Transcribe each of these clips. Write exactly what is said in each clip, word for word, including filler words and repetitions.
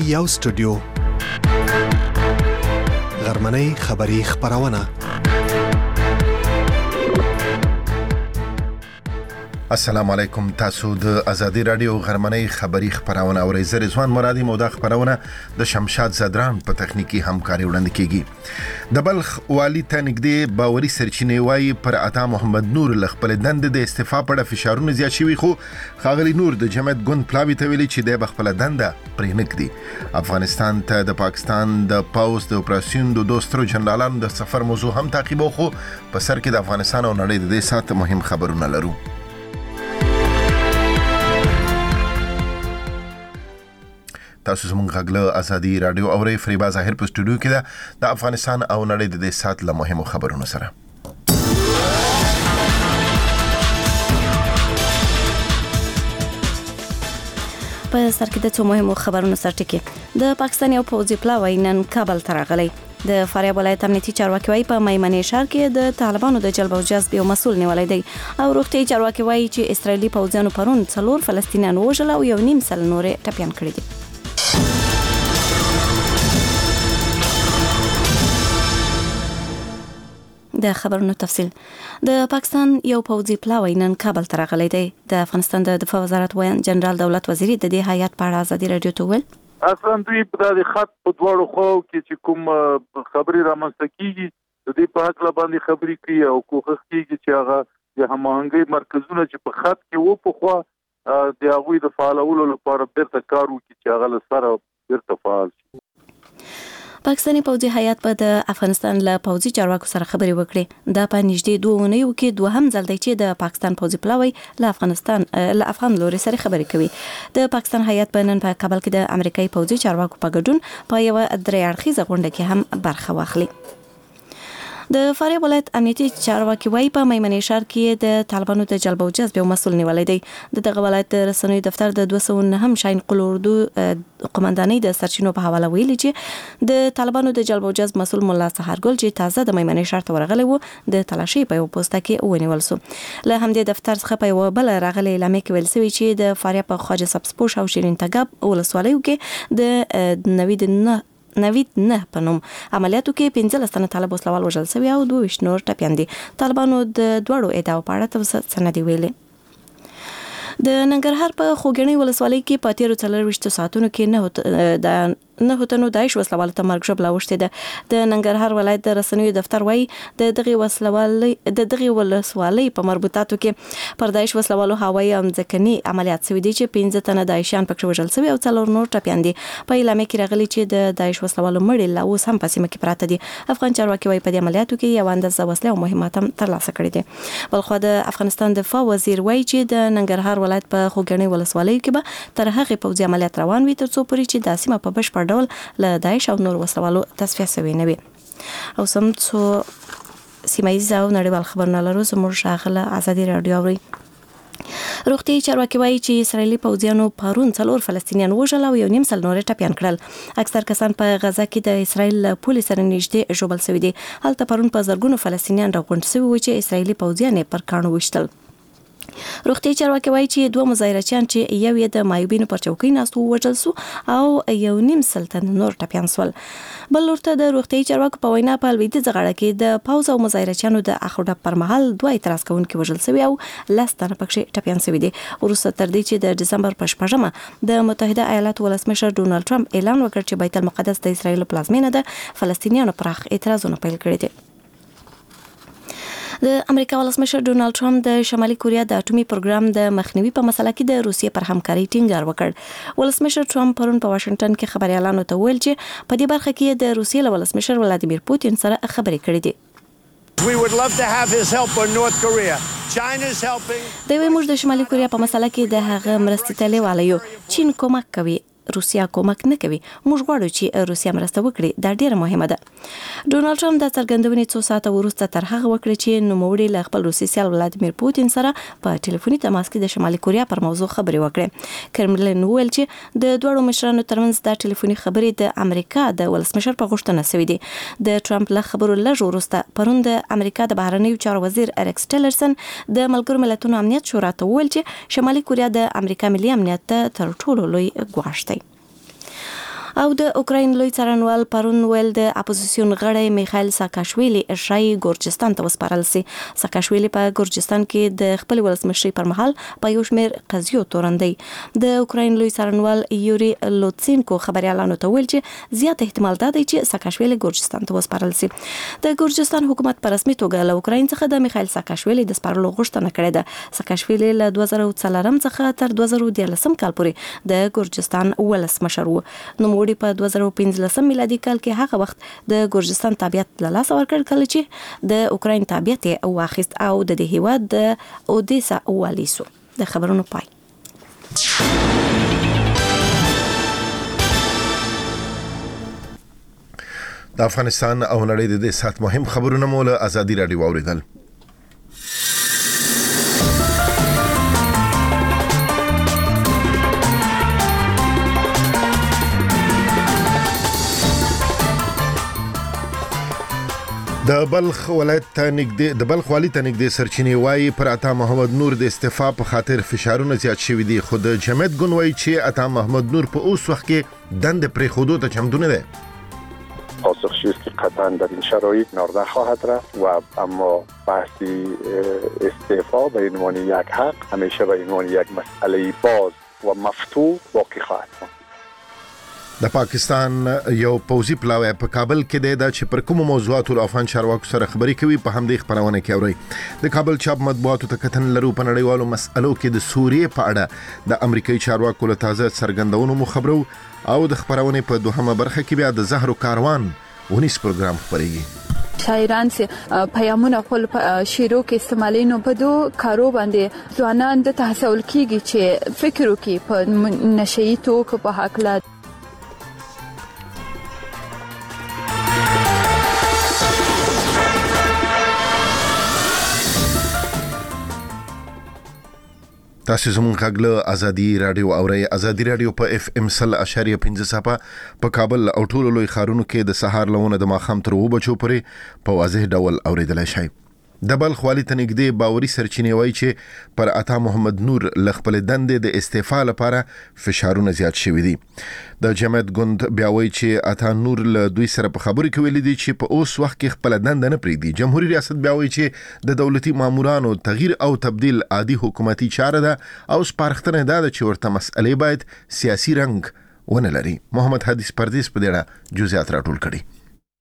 یو سټوډیو غرمنۍ خبری خبرونه. السلام علیکم، تاسو د ازادي رادیو غرمنۍ خبری خبرونه اورئ. زه رضوان مرادي مو د خبرونه د شمشاد زدران په تخنیکی همکاري وړاندې کیږي. د بلخ والی ته نږدې باوري سرچینې وایي پر عطا محمد نور ل خپل دند د استعفا په اړه فشارونه زیات شوي، خو ښاغلي نور د جمعیت ګوند پلاوي ته ویلي چې د خپل دند پرې نږدي. افغانستان ته د پاکستان د پاوز د اپراسیون د دوسترو جنرالانو د سفر موضوع هم تعقیبو، خو په سر کې د افغانستان او نړۍ د دې سات مهم خبرونه لرو. تاسو زموږ غږ ازادي رادیو اورئ. فریبا ظاهر په سټوډیو کې ده د افغانستان او نړۍ د دې سات له مهمو خبرونو سره. په سر کې د څو مهمو خبرونو سره ټکی. د پاکستان یو پوځي پلاوی نن کابل ته راغلی. د فاریاب ولایت امنیتي چارواکي وايي په میمنې ښار کې د طالبانو د جلب او جذب یو مسؤل نیولای دی، او روغتي چارواکي وايي چې اسرایلی پوځیانو پرون څلور فلسطینیان وژل او یو نیم سل نورې ټپيان کړي دي. د خبرونو تفصیل. د پاکستان یو پوځي پلاوی نن کابل ته راغلی دی. د افغانستان د دفاع وزارت ویان جنرال دولت وزیری د دې هیات په اړه ازادي رادیو ته ویل: اصلا دوی په د خط په دواړو خو کې چې کوم خبري رامنځته کیږي د دې په حق باندې خبري کوي او کوښښ کوي چې هغه د هماهنګي مرکزونه چې په خط کې وو په خو د هغوی د فعالولو لپاره بیرته کار وکړي چې هغه له سره بیرته فعال شي. پاکستاني پوځي هیات په د افغانستان له پوځي چارواکو سره خبري وکړي. دا په نږدې دوه اونیو کې دوهم ځل دی چې د پاکستان پوځي پلاوی له افغانستان له افغان لوري سره خبري کوي. د پاکستان هیات په نن په کابل کې د امریکایي پوځي چارواکو په ګډون په یو درې اړخیزه غونډه کې هم برخه واخلي. د فاریاب ولایت امنیتي چارواکي وايي په میمنې ښار کې د طالبانو د جلب او جذب یو مسؤل نیولای دی. د دغه ولایت رسنوي دفتر د دوه سوه نه هم شاین قلوردو قومندانۍ د سرچینو په حواله ویلي چې د طالبانو د جلب او جذب مسؤل مولا سحرګل چې تازه د میمنې ښار ته ورغلی وو د تلاشي په یو پوسټ کې ونیول شو. له همدې دفتر څخه په یو بل راغلي اعلامیه کې ویل شوی چې د فاریاب په خواجه سبزپوش او شیرین تګاب ولسوالیو کې د نوید نه نوید نه په نوم عملیاتو کې پنځلس تنه طالب وسلوال وژل شوي او دوه ویشت نور ټپیان دي. طالبانو د دوړو ادعاو په اړه سندې ویلې. د ننګرهار په خوګنۍ ولسوالۍ کې په تیرو څلرویشتو ساعتونو کې نه د نه هوتنو داعش وسلوال ته مرګ ژوبله وشتې ده. د ننګرهار ولایت د رسنیو دفتر وايي د دغه وسلوالۍ د دغه ولسوالۍ په مربوطاتو کې پر داعش وسلوالو هوایي او ځمکني عملیات شوي دي چې پنځه تنه داعشیان پکې وژل شوي او څلور نور ټپیان دي. په اعلامیه کې راغلي چې د داعش وسلوالو مړي لا اوس هم په سیمه کې پراته دي. افغان چارواکي وايي په دې عملیاتو کې یو اندازه وسلې او مهمات هم ترلاسه کړي دي. بلخو د افغانستان دفاع وزیر وايي چې د ننګرهار ولایت په خوګنۍ ولسوالۍ کې به تر هغه پوځي عملیات روان وي ترڅو پورې چې د سیمه په بشپړ ډول له داعش او نور وسلوالو تصفیه شوی نه وي. او سم څو سیمایي او نړیوال خبرونه لرو. زموږ شاغله ازادي رادیو اوري. روغتي چارواکي وايي چې اسرایلی پوځیانو پرون څلور فلسطینیان وژل او یو نیم سل نورې ټپیان کړل. اکثر کسان په غزا کې د اسرایل پولیس سره نږدې ژوبل شوي دي. هلته پرون په زرګونو فلسطینیان راغونډ شوي وو چې اسرایلی پوځیان پر کاڼو وشتل. روغتي چارواکي وايي چې دوه مظاهرچیان چې یو یې د مایوبینو پر چوکۍ ناست وژل شو او یو نیم سل تن نور ټپیان شول. بل ورته د روغتي چارواکو په وینا په لویدیځه غاړه کې د پاوز او مظاهرچیانو د اخوډه پر مهال دوه اعتراض کوونکي وژل شوي او لس تنه پکې ټپیان شوي دي. وروسته تر دې چې د دسمبر په شپږمه د متحده ایالاتو ولسمشر ډونالډ ټرمپ اعلان وکړ چې بیت المقدس د اسرایل پلازمینه ده، فلسطینیانو پراخ اعتراضونه پیل کړي دي. د امریکا ولسمشر ډونالډ ټرمپ د شمالي کوریا د اټومي پروګرام د مخنیوي په مسله کې د روسیې پر همکاري ټینګار وکړ. ولسمشر ټرمپ پرون په واشنگټن کې خبريالانو ته ویل چې په دې برخه کې د روسیې له ولسمشر ولادیمیر پوتین سره خبرې کړې دي. We would love to have his help on North Korea. China's helping. دوی موږ د شمالي کوریا په مسله کې د هغه مرستې ته لیواله یو. چین کومک کوي، روسیا کومک نه کوي. موږ غواړو چې روسیا مرسته وکړي. دا ډیره مهمه ده. ډونالډ ټرمپ د څرګندونې څو ساعته وروسته تر هغه وکړي چې نوموړي له خپل روسي سیال ولادیمیر پوتین سره په ټلیفوني تماس کې د شمالي کوریا پر موضوع خبرې وکړي. کرملین ویل چې د دوړو مشرانو ترمنځ د ټلیفوني خبرې د امریکا د ولسمشر په غوښتنه شوې دي. د ټرمپ له خبرو لږ وروسته پرون د امریکا د بهرنیو چارو وزیر اریکس ټیلرسن د ملګرو ملتونو امنیت شورا ته ویل چې شمالي کوریا د امریکا ملي امنیت ته تر ټولو لوی ګواښ دی. او د اوکراین لوی څارنوال پرون ویل د اپوزیسیون غړی میخایل ساکاشویلی اشرای ګورجستان ته وسپارل سي. ساکاشویلی په ګورجستان کې د خپل ولسمشري پر مهال په یو شمېر قضیو تورندي. د اوکراین لوی څارنوال یوري لوتسینکو خبريالانو ته ویل چې زیات احتمال دا دی چې ساکاشویلی ګورجستان ته وسپارل سي. د ګورجستان حکومت په رسمي توګه له اوکراین څخه د میخایل ساکاشویلی د سپارلو غوښتنه کړې ده. ساکاشویلی له دوه زره څلورم څخه تر دوه زره دیارلسم کال پورې د ګورجستان ولسمشر و. نوموړي په دوه زره پنځلسم میلادي کال کې هغه وخت د ګورجستان تابعیت له لاسه ورکړ کله چې د اوکراین تابعیت یې واخیست او د دې هیواد د اودیسا والي سو. د خبرونو پای. د افغانستان او نړۍ د دې سات مهم خبرونه مو له ازادي رادیو اوریدل. د بلخ ولایت ته نږدې د بلخ والی ته نږدې سرچینې وایي پر عطا محمد نور د استعفا په خاطر فشارونه زیات شوي دي، خو د جمعیت ګوند وایي چې عطا محمد نور په اوس وخت کې دند پرېښودو ته چمتو نه دی. پاسخگویی است که قطعا در این شرایط نارده خواهد رفت و اما بحث استعفا به عنوان یک حق همیشه به عنوان یک مسئله باز و مفتوح باقی خواهد ماند. د پاکستان یو پوزي پلاوی په کابل کې دی دا چې پر کوم موضوعاتو له افغان چارواکو سره خبرې کوي په همدې خبرونه کې اوري. د کابل چاپ مطبوعاتو ته کتن لرو په نړیوالو مسألو کې د سوریې په اړه د امریکایي چارواکو له تازه څرګندونو مو خبرو او د خبرونه په دوهمه برخه کې بیا د زهرو کاروان ونیس پروګرام خبرېږي. شاعران سي پیامونه خپل شعرو کې استعمالینو په دو کارو باندې ځوانان د تحصیل کیږي چې فکر وکړي په نشئی توکو په حق لا. تاسو زموږ غږ له ازادي رادیو اورئ. ازادي رادیو په اف ام سل اشاریه پنځه صفه په کابل او ټولو لوی ښارونو کې د سهار لونه د ماښام تر اوه بجو پورې په واضح ډول اوریدلای شئ. د بلخ والی ته نږدې باوري سرچینې وایي چې پر عطا محمد نور له خپل دندې د استعفا لپاره فشارونه زیات شوي دي. د جمعیت ګوند بیا وایي چې عطا نور له دوی سره په خبرو کې ویلي دي چې په اوس وخت کې خپل دنده نه پرېږدي. جمهوریت ریاست بیا وایي چې د دولتي مامورانو تغییر او تبدیل عادي حکومتي چاره ده او سپارښتنه ده چې ورته مسئلې باید سیاسي رنګ ونه لري. محمد حدیث پردیس په دې اړه جزئیات راټول کړي.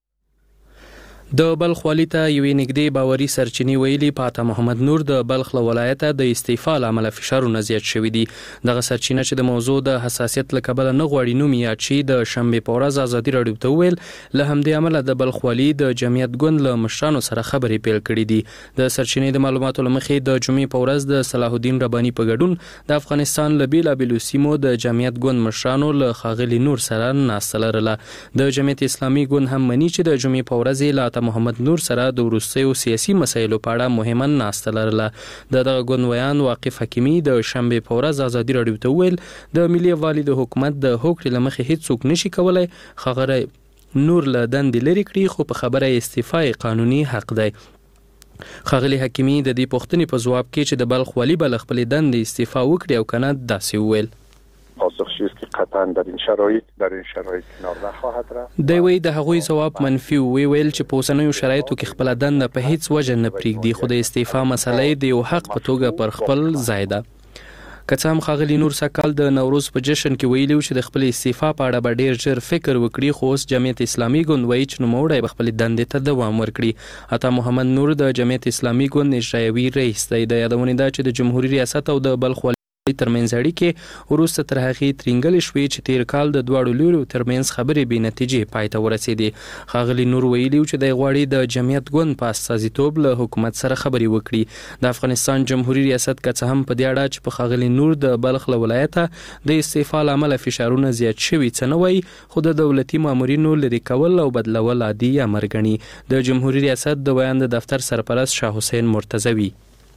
د بلخ والی ته یوې نږدې باوري سرچینې ویلي په عطا محمد نور د بلخ له ولایته د استعفا له امله فشارونه زیات شوي دي. دغه سرچینه چې د موضوع د حساسیت له کبله نه غواړي نوم یاد شي د شنبې په ورځ ازادي راډیو ته وویل له همدې امله د بلخ والی د جمعیت ګوند له مشرانو سره خبرې پیل کړې دي. د سرچینې د معلوماتو له مخې د جمعې په ورځ د صلاح الدین رباني په ګډون د افغانستان له بیلابیلو سیمو د جمعیت ګوند مشرانو له ښاغلي نور سره ناسته لرله. د جمعیت اسلامي ګوند هم مني چې د جمعې په ورځ له عطا محمد نور سره د وروستیو سیاسي مسایلو په اړه مهمه ناسته لرله. د دغه ګوند ویان واقف حکیمي د شنبې په ورځ ازادي راډیو ته وویل د ملي یووالي د حکومت د هوکړې له مخې هیڅوک نشي کولای ښاغلی نور له دندې لرې کړي، خو په خبره استعفا قانوني حق دی. ښاغلي حکیمي د دې پوښتنې په ځواب کې چې د بلخ والي به له خپلې دندې استعفا وکړي او کنه داسې وویل. پاسخگویی است که قطعا در این شرایط در این شرایط کنار نخواهد رفت. دی وی د هغوی جواب منفي وی ویل چې په اوسنیو شرایطو کې خپل دنده په هیڅ وجه نه پرېږدي، خو د استعفا مسله د یو حق په توګه پر خپل ځای ده. که څه هم ښاغلي نور سکال د نوروز په جشن کې ویلي چې د خپل استعفا په اړه به ډېر ژر فکر وکړي، خو اوس جمعیت اسلامي ګوند وایي چې نوموړی به خپلې دندې ته دوام ورکړي. عطا محمد نور د جمعیت اسلامي ګوند اجرایوي رئیس دی. د یادونې ده چې د جمهوریت ریاست او د بلخ ترمنځ اړیکې وروسته تر هغې ترینګلې شوې چې تیر کال د دواړو لورو ترمنځ خبرې بې نتیجې پای ته ورسېدې. ښاغلي نور ویلي چې دی غواړي د جمعیت ګوند په استازیتوب له حکومت سره خبرې وکړي. د افغانستان جمهوریت ریاست که څه هم په دې اړه چې په ښاغلي نور د بلخ له ولایته د استعفا له امله فشارونه زیات شوي څه نه وایي، خو د دولتي مامورینو لرې کول او بدلول عادي امر ګڼي. د جمهوریت ریاست د ویان د دفتر سرپرست شاه حسین مرتضوی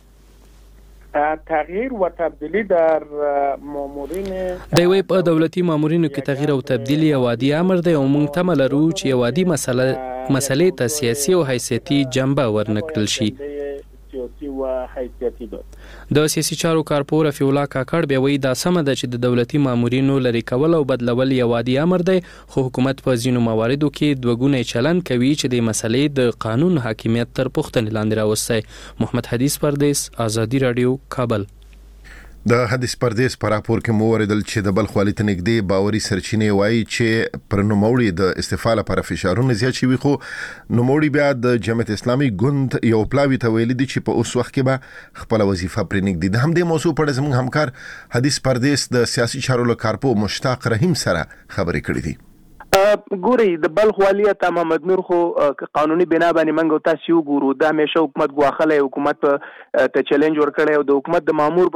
تغییر و تبدیلی در مامورین دی وی په دولتي مامورینو کې تغییر او تبدیلی یو عادي امر دی او موږ تمه لرو چې یو عادي مسله مسلې ته سیاسي او حیثیتي جنبه ورنکړل شي. سیاسی و حیثیتي ده. د سیاسي چارو کارپور رفیع الله کاکړ بیا وایي دا سمه ده چې د دولتي مامورینو لري کول او بدلول یو عادي امر دی، خو حکومت په ځینو مواردو کې دوګونی چلن کوي چې د مسلې د قانون حاکمیت تر پوښتنې لاندې راوستي. محمد حدیث پردیس، آزادی رادیو، کابل. د حدیث پردیس پر راپور کې مو وردل چې د بلخ والي ته نږدې باوري سرچینې وایي چې پر نوموړي د استعفا لپاره فشارونه زیات شوي، خو نوموړي بیا د جمعیت اسلامي ګوند یو پلاوي ته ویلي دي چې په اوس وخت کې به خپل وظیفه پرې نږدې. د همدې موضوع په اړه زموږ همکار حدیث پردیس د سیاسي چارو له کارپو مشتاق رحیم سره خبرې کړې دي. ګوري د بلخ والی ته محمد نور خو قانوني بنا باندې منګو تاسو وګورو د همیشه حکومت غواخله حکومت ته چیلنج ورکړی او د حکومت د مامور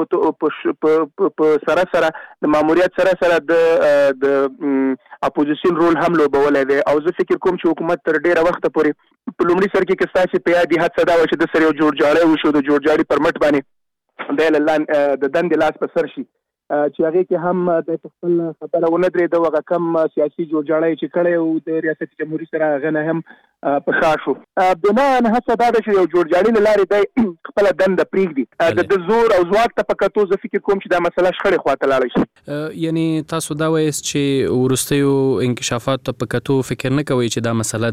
په سره سره د ماموریت سره سره د د اپوزیشن رول هم لوبولای دی او زه فکر کوم چې حکومت تر ډیره وخت پورې په لومړي سر کې کستاسي په یادي حد صدا و چې د سره یو جوړجاړی وشو د جوړجاړي پرمټ باندې د اعلان د دند لاس په سر شي چې هغه کې هم د خپل خبره ونه درې د وغه کم سیاسي جوړجاړی چې کړي او د ریاست جمهوریت سره غنه هم په خاصو بنا نه هڅه دا چې یو جوړجاړی لاري د خپل دند پریږدي د زور او ځواک ته پکاتو زه فکر کوم چې دا مسله شخړه خواته لاړ شي. یعنی تاسو دا وایي چې ورستیو انکشافات ته پکاتو فکر نه کوي چې دا مسله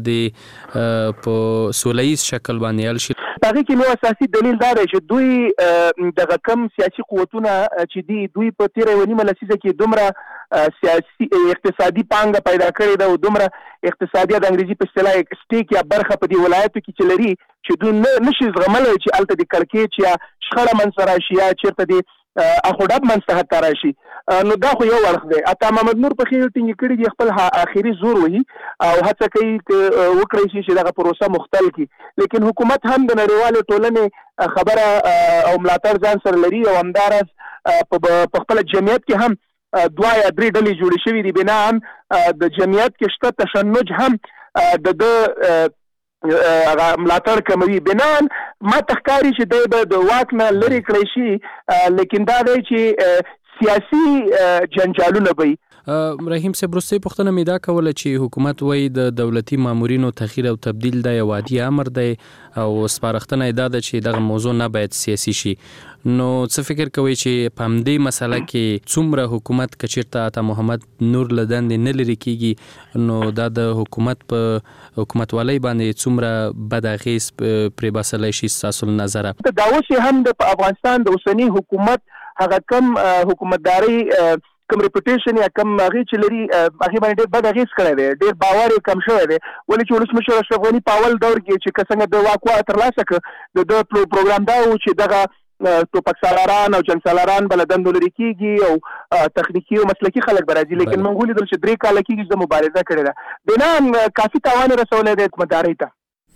دی په سولهییز شکل باندې حل شي. هغه کې نو اساسي دلیل دا دی چې دوی دغه کم سیاسي قوتونه چې دی دوی په تیر ونیمه لسیزه کې دومره سیاسي اقتصادي پانګه پیدا کړې ده او دومره اقتصادي د انګریزي په اصطلاح سټیک یا برخه په دی ولایتو کې چې لري چې دوی نشي زغملای چې الته د کړکېچ یا شخړه منځ راشي یا چیرته دی اخوډب منځ ته راشي. نو دا خو یو ورخ دی. اته محمد نور په خیر ټینګ کړي دی خپل اخیری زور وهي او هڅه کوي وکړي چې دغه پروسه مختل کی، لیکن حکومت هم د نړیوالو ټولنې خبره او ملاتړ ځان سره لري او همدارس په خپل جمعیت کې هم دوا یا درې ډلې جوړې شوې دي. بنا هم د جمعیت کې شته تشنج هم د د هغه ملاتړ کوي. بنان ما تخکاری چې د واک نه لري کړی شي، لیکن دا دی چې سیاسي جنجالونه وي. رحیم صاحب روسي پښتنه میدا کوله چې حکومت وای د دولتي مامورینو تغییر او تبديل د یو عادي امر دی او سپارښتنه ادا ده چې دغه موضوع نه باید سیاسي شي. نو څه فکر کوي چې په همدې مسله کې څومره حکومت کچیرته آتا محمد نور لدند نه لري کیږي نو دا د حکومت په حکومت والی باندې څومره بد اغیز پرې باسلای شي تاسو نظر؟ دا اوس هم د افغانستان د اوسنی حکومت هغه کم حکومتداري کم ریپوټیشن یا کم هغه چې لري هغه باندې ډېر بد اغیز کړی دی، ډېر باور کم شوی دی. ولې چې ولسمشر اشرف غني په اول دور کې چې څنګه د واک ترلاسه کړ د پروګرام دا و چې دغه ټوپک سالاران او جنسالاران بلدند لري کیږي او تخنیکی او مسلکی خلک برازي، لیکن موږ لیدل چې درې کال کېږي چې مبارزه کړې ده بنا کافي تاوان رسولې ده حکومتداري ته.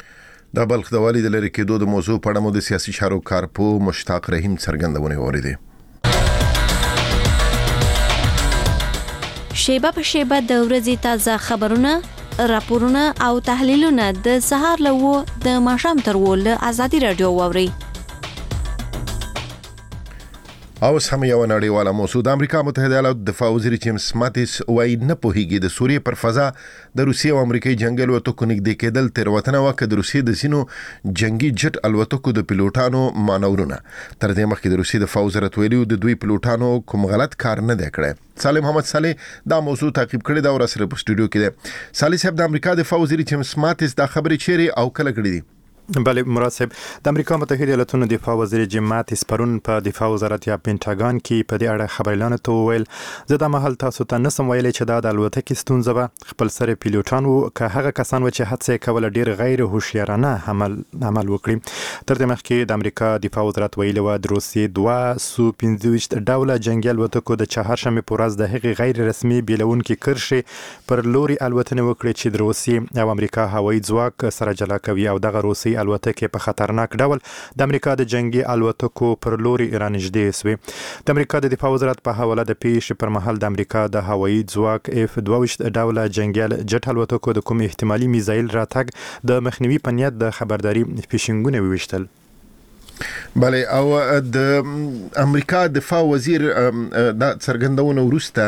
د بلخ د والي د لري کېدو د موضوع په اړه مو د سیاسي چارو کارپو مشتاق رحیم څرګندونه وریدي. شیبه په شیبه د ورځې تازه خبرونه، راپورونه او تحلیلونه د سهار له و د ماښام تر و له آزادي رادیو واوري. اوس هم یو نړیواله موضوع. د امریکا متحده ایالاتو دفاع وزیر جیمز ماتیس وایي نه پوهیږي د سوریې پر فضا د روسیې او امریکایي جنگي الوتکو نږدې کېدل تېروتنه وکړه د روسیې د ځینو جنگي جټ الوتکو د پیلوټانو مانورونه. تر دې مخکې د روسیې دفاع وزارت ویلي د دوی پیلوټانو کوم غلط کار نه دی کړی. سالم محمد صالح دا موضوع تعقیب کړی دا او سره په سټوډیو کې دی. صالح صاحب د امریکا دفاع وزیر جیمز ماتیس دا خبرې چیرې او کله کړې دي؟ بله مراد صاحب، د امریکا متحده ایالاتو دفاع وزیر جیم ماتیس پرون په دفاع وزارت یا پینټاګان کې په دې اړه خبرلاندې ته وویل زه د مهال تاسو ته نسم ویلي چې دا د الوتکې ستونزه به خپل سره پیلوټان وو که هغه کسان و چې هڅه کوله ډیر غیر هوښیارانه عمل عمل وکړي. تر دې مخکې د امریکا دفاع وزارت ویلي و د روسیې دوه سو پنځه ویشت ډوله جنگي الوتکو د چهارشنبه په ورځ د هغې غیر رسمي بیلونکي کرښې پر لوري الوتنې وکړي چې د روسیې او امریکا هوایي ځواک سره جلا کوي او دغه روسي الوتکې په خطرناک ډول د امریکا د جنگي الوتکو پر لوري رانږدې سوې. د امریکا د دفاع وزارت په حواله د پیښې پر مهال د امریکا د هوایي ځواک اف دوه ویشت ډوله جنگي جټ الوتکو د کوم احتمالي میزایل راتګ د مخنیوي په نیت د خبرداري پیشنګونه وویشتل. بله، او د امریکا دفاع وزیر دا څرګندونه وروسته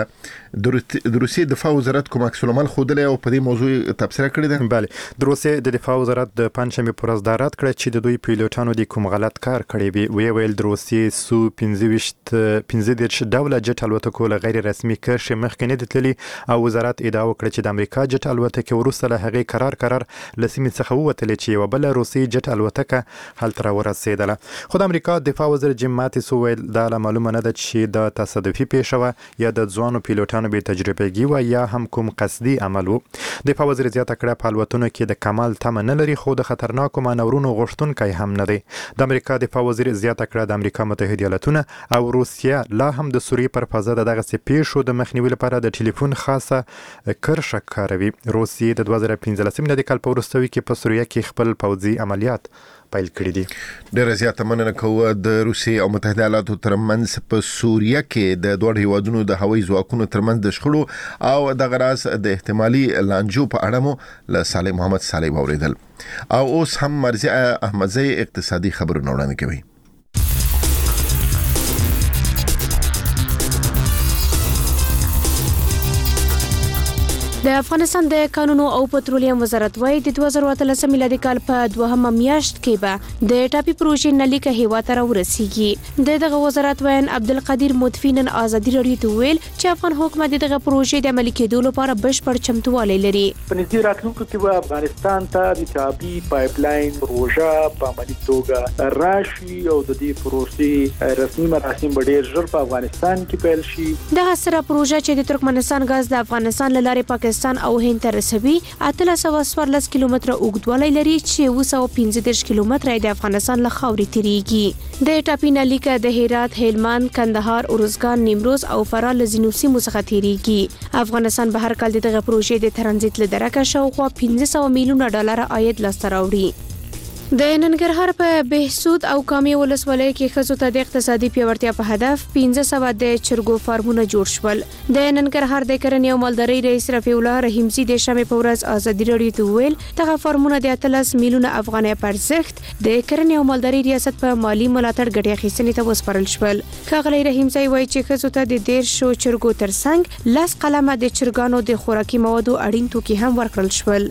د روسي دفاع وزارت کوم عکس العمل خوده او په دې موضوع تبصره کړې ده. بله د روسي د دفاع وزارت د پنځمې پر ورځ دا رد کړ چې د دوی پیلوټانو د کوم غلط کار کړی وي. وی ویل د روسي سو پنځه دېرش ډوله جټ الوتکو له غیر رسمي کرښې مخکې نه دي تللي او وزارت ادعا وکړه چې د امریکا جټ الوتکې وروسته له هغې قرار قرار له سیمې څخه ووتلې چې یوه بله روسي جټ الوتکه هلته راورسېدله. خو د امریکا دفاع وزیر جیم ماتیس وویل دا لا معلومه نه ده چې د تصادفي پیښه وه یا د ځوانو پیلوټانو بې تجربهګي وه یا هم کوم قصدي عمل و. دفاع وزیر زیاته کړه په الوتنو کې د کمال تمه نه لري خو د خطرناکو مانورونو غوښتونکی هم نه دی. د امریکا دفاع وزیر زیاته کړه د امریکا متحده ایالتونه او روسیه لا هم د سوریې پر فضا د دغسې پیښو د مخنیوي لپاره د ټلیفون خاصه کرښه کاروي. روسیې د دوه زره پنځلسم د کال په وروستیو کې په سوریه کې خپل پوځي عملیات پیل کړی دي. ډېره زیاته مننه کوو د روسیې او متحده ایالاتو ترمنځ په سوریه کې د دوه هیوادونو د هوایي ځواکونو ترمنځ د شخړو او د غراس د احتمالي لانجو په اړه مو له صالح محمد صالح اوریدل او اوس هم مرزي احمدزی اقتصادي خبرونه وړاندې کوي. د افغانستان د کانونو او پټرولیم وزارت وايي د دوه زره اتلسم میلادي کال په دوهمه میاشت کې به د ټاپي پروژې نلیکه هیواد ته راورسیږي. د دغه وزارت وین عبدالقدیر مدفي نن ازادي راډیو ته ویل چې افغان حکومت دغه پروژې د عملي کېدو لپاره بشپړ چمتووالی لري. په نږدې راتلونکو کې به افغانستان ته د ټاپي پایپ لاین پروژه په عملي توګه راشي او د دې پروژې رسمي مراسم به ډېر ژر په افغانستان کې پیل شي. دغه سره پروژه چې د ترکمنستان غاز د افغانستان له لارې پاکستان او هند ته رسوي اتلس سوه څوارلس کیلومتره اوږدوالی لري چې اوه سوه پنځه دېرش کیلومتره د افغانستان له خاورې تیریږي. د ټاپي نلیکه د هرات، هلمند، کندهار، ارزګان، نیمروز او فراه له ځینو سیمو څخه تیریږي. افغانستان به هر کال دغه پروژې د ترانزیت له درکه شاوخوا پنځه سوه میلیونه ډالر عاید لاسته راوړي. د ننګرهار په بهسود او کامې ولسوالۍ کې ښځو ته د اقتصادي پیاوړتیا په هدف پنځه سوه د چرګو فارمونه جوړ شول. د ننګرهار د کرنې او مالدارۍ رئیس رفیع الله رحیمزي د شنبې په ورځ ازادي راډیو ته وویل دغه فارمونه د اتلس میلیونه افغانۍ په ارزښت د کرنې او مالدارۍ ریاست په مالي ملاتړ ګټې اخیستنې ته وسپارل شول. ښاغلی رحیمزی وایي چې ښځو ته د دېرشو چرګو ترڅنګ لس قلمه د چرګانو د خوراکي موادو اړین توکي هم ورکړل شول.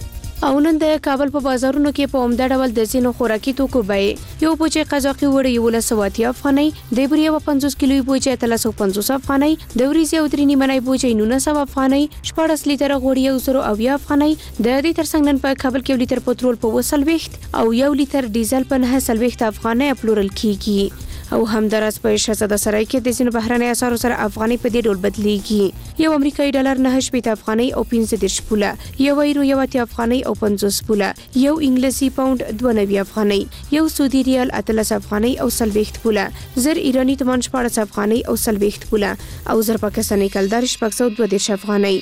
او نن د کابل په بازارونو کې په عمده ډول د ځینو خوراکي توکو بیې یو بوجۍ قزاقي وړۍ یولس سوه اتیا افغانۍ، د بورې یوه پنځوس کیلویي بوجۍ اتلس سوه پنځوس افغانۍ، د وریځې او درې نیمنۍ بوجۍ نولس سوه افغانۍ، شپاړس لیتره غوړي یو زرو اویا افغانۍ. د دې ترڅنګ نن په کابل کې یو لیتر پټرول په اوه څلوېښت او یو لیتر ډیزل په نهه څلوېښت افغانۍ پلورل کیږي. او همداراز په شهزاده سرای کې د ځینو بهرنۍ اسعارو سره افغانۍ په دې ډول بدلیږي. یو امریکایي ډالر نهه شپېته افغانۍ او پنځه دېرش پوله، یو یورو یو اتیا افغانۍ او پنځوس پوله، یو انګلیسي پاوند دوه نوي افغانۍ، یو سعودي ریال اتلس افغانۍ او څلوېښت پوله، زر ایراني تومان شپاړس افغانۍ او څلوېښت پوله او زر پاکستاني کلدار شپږ سوه دوه دېرش افغانۍ.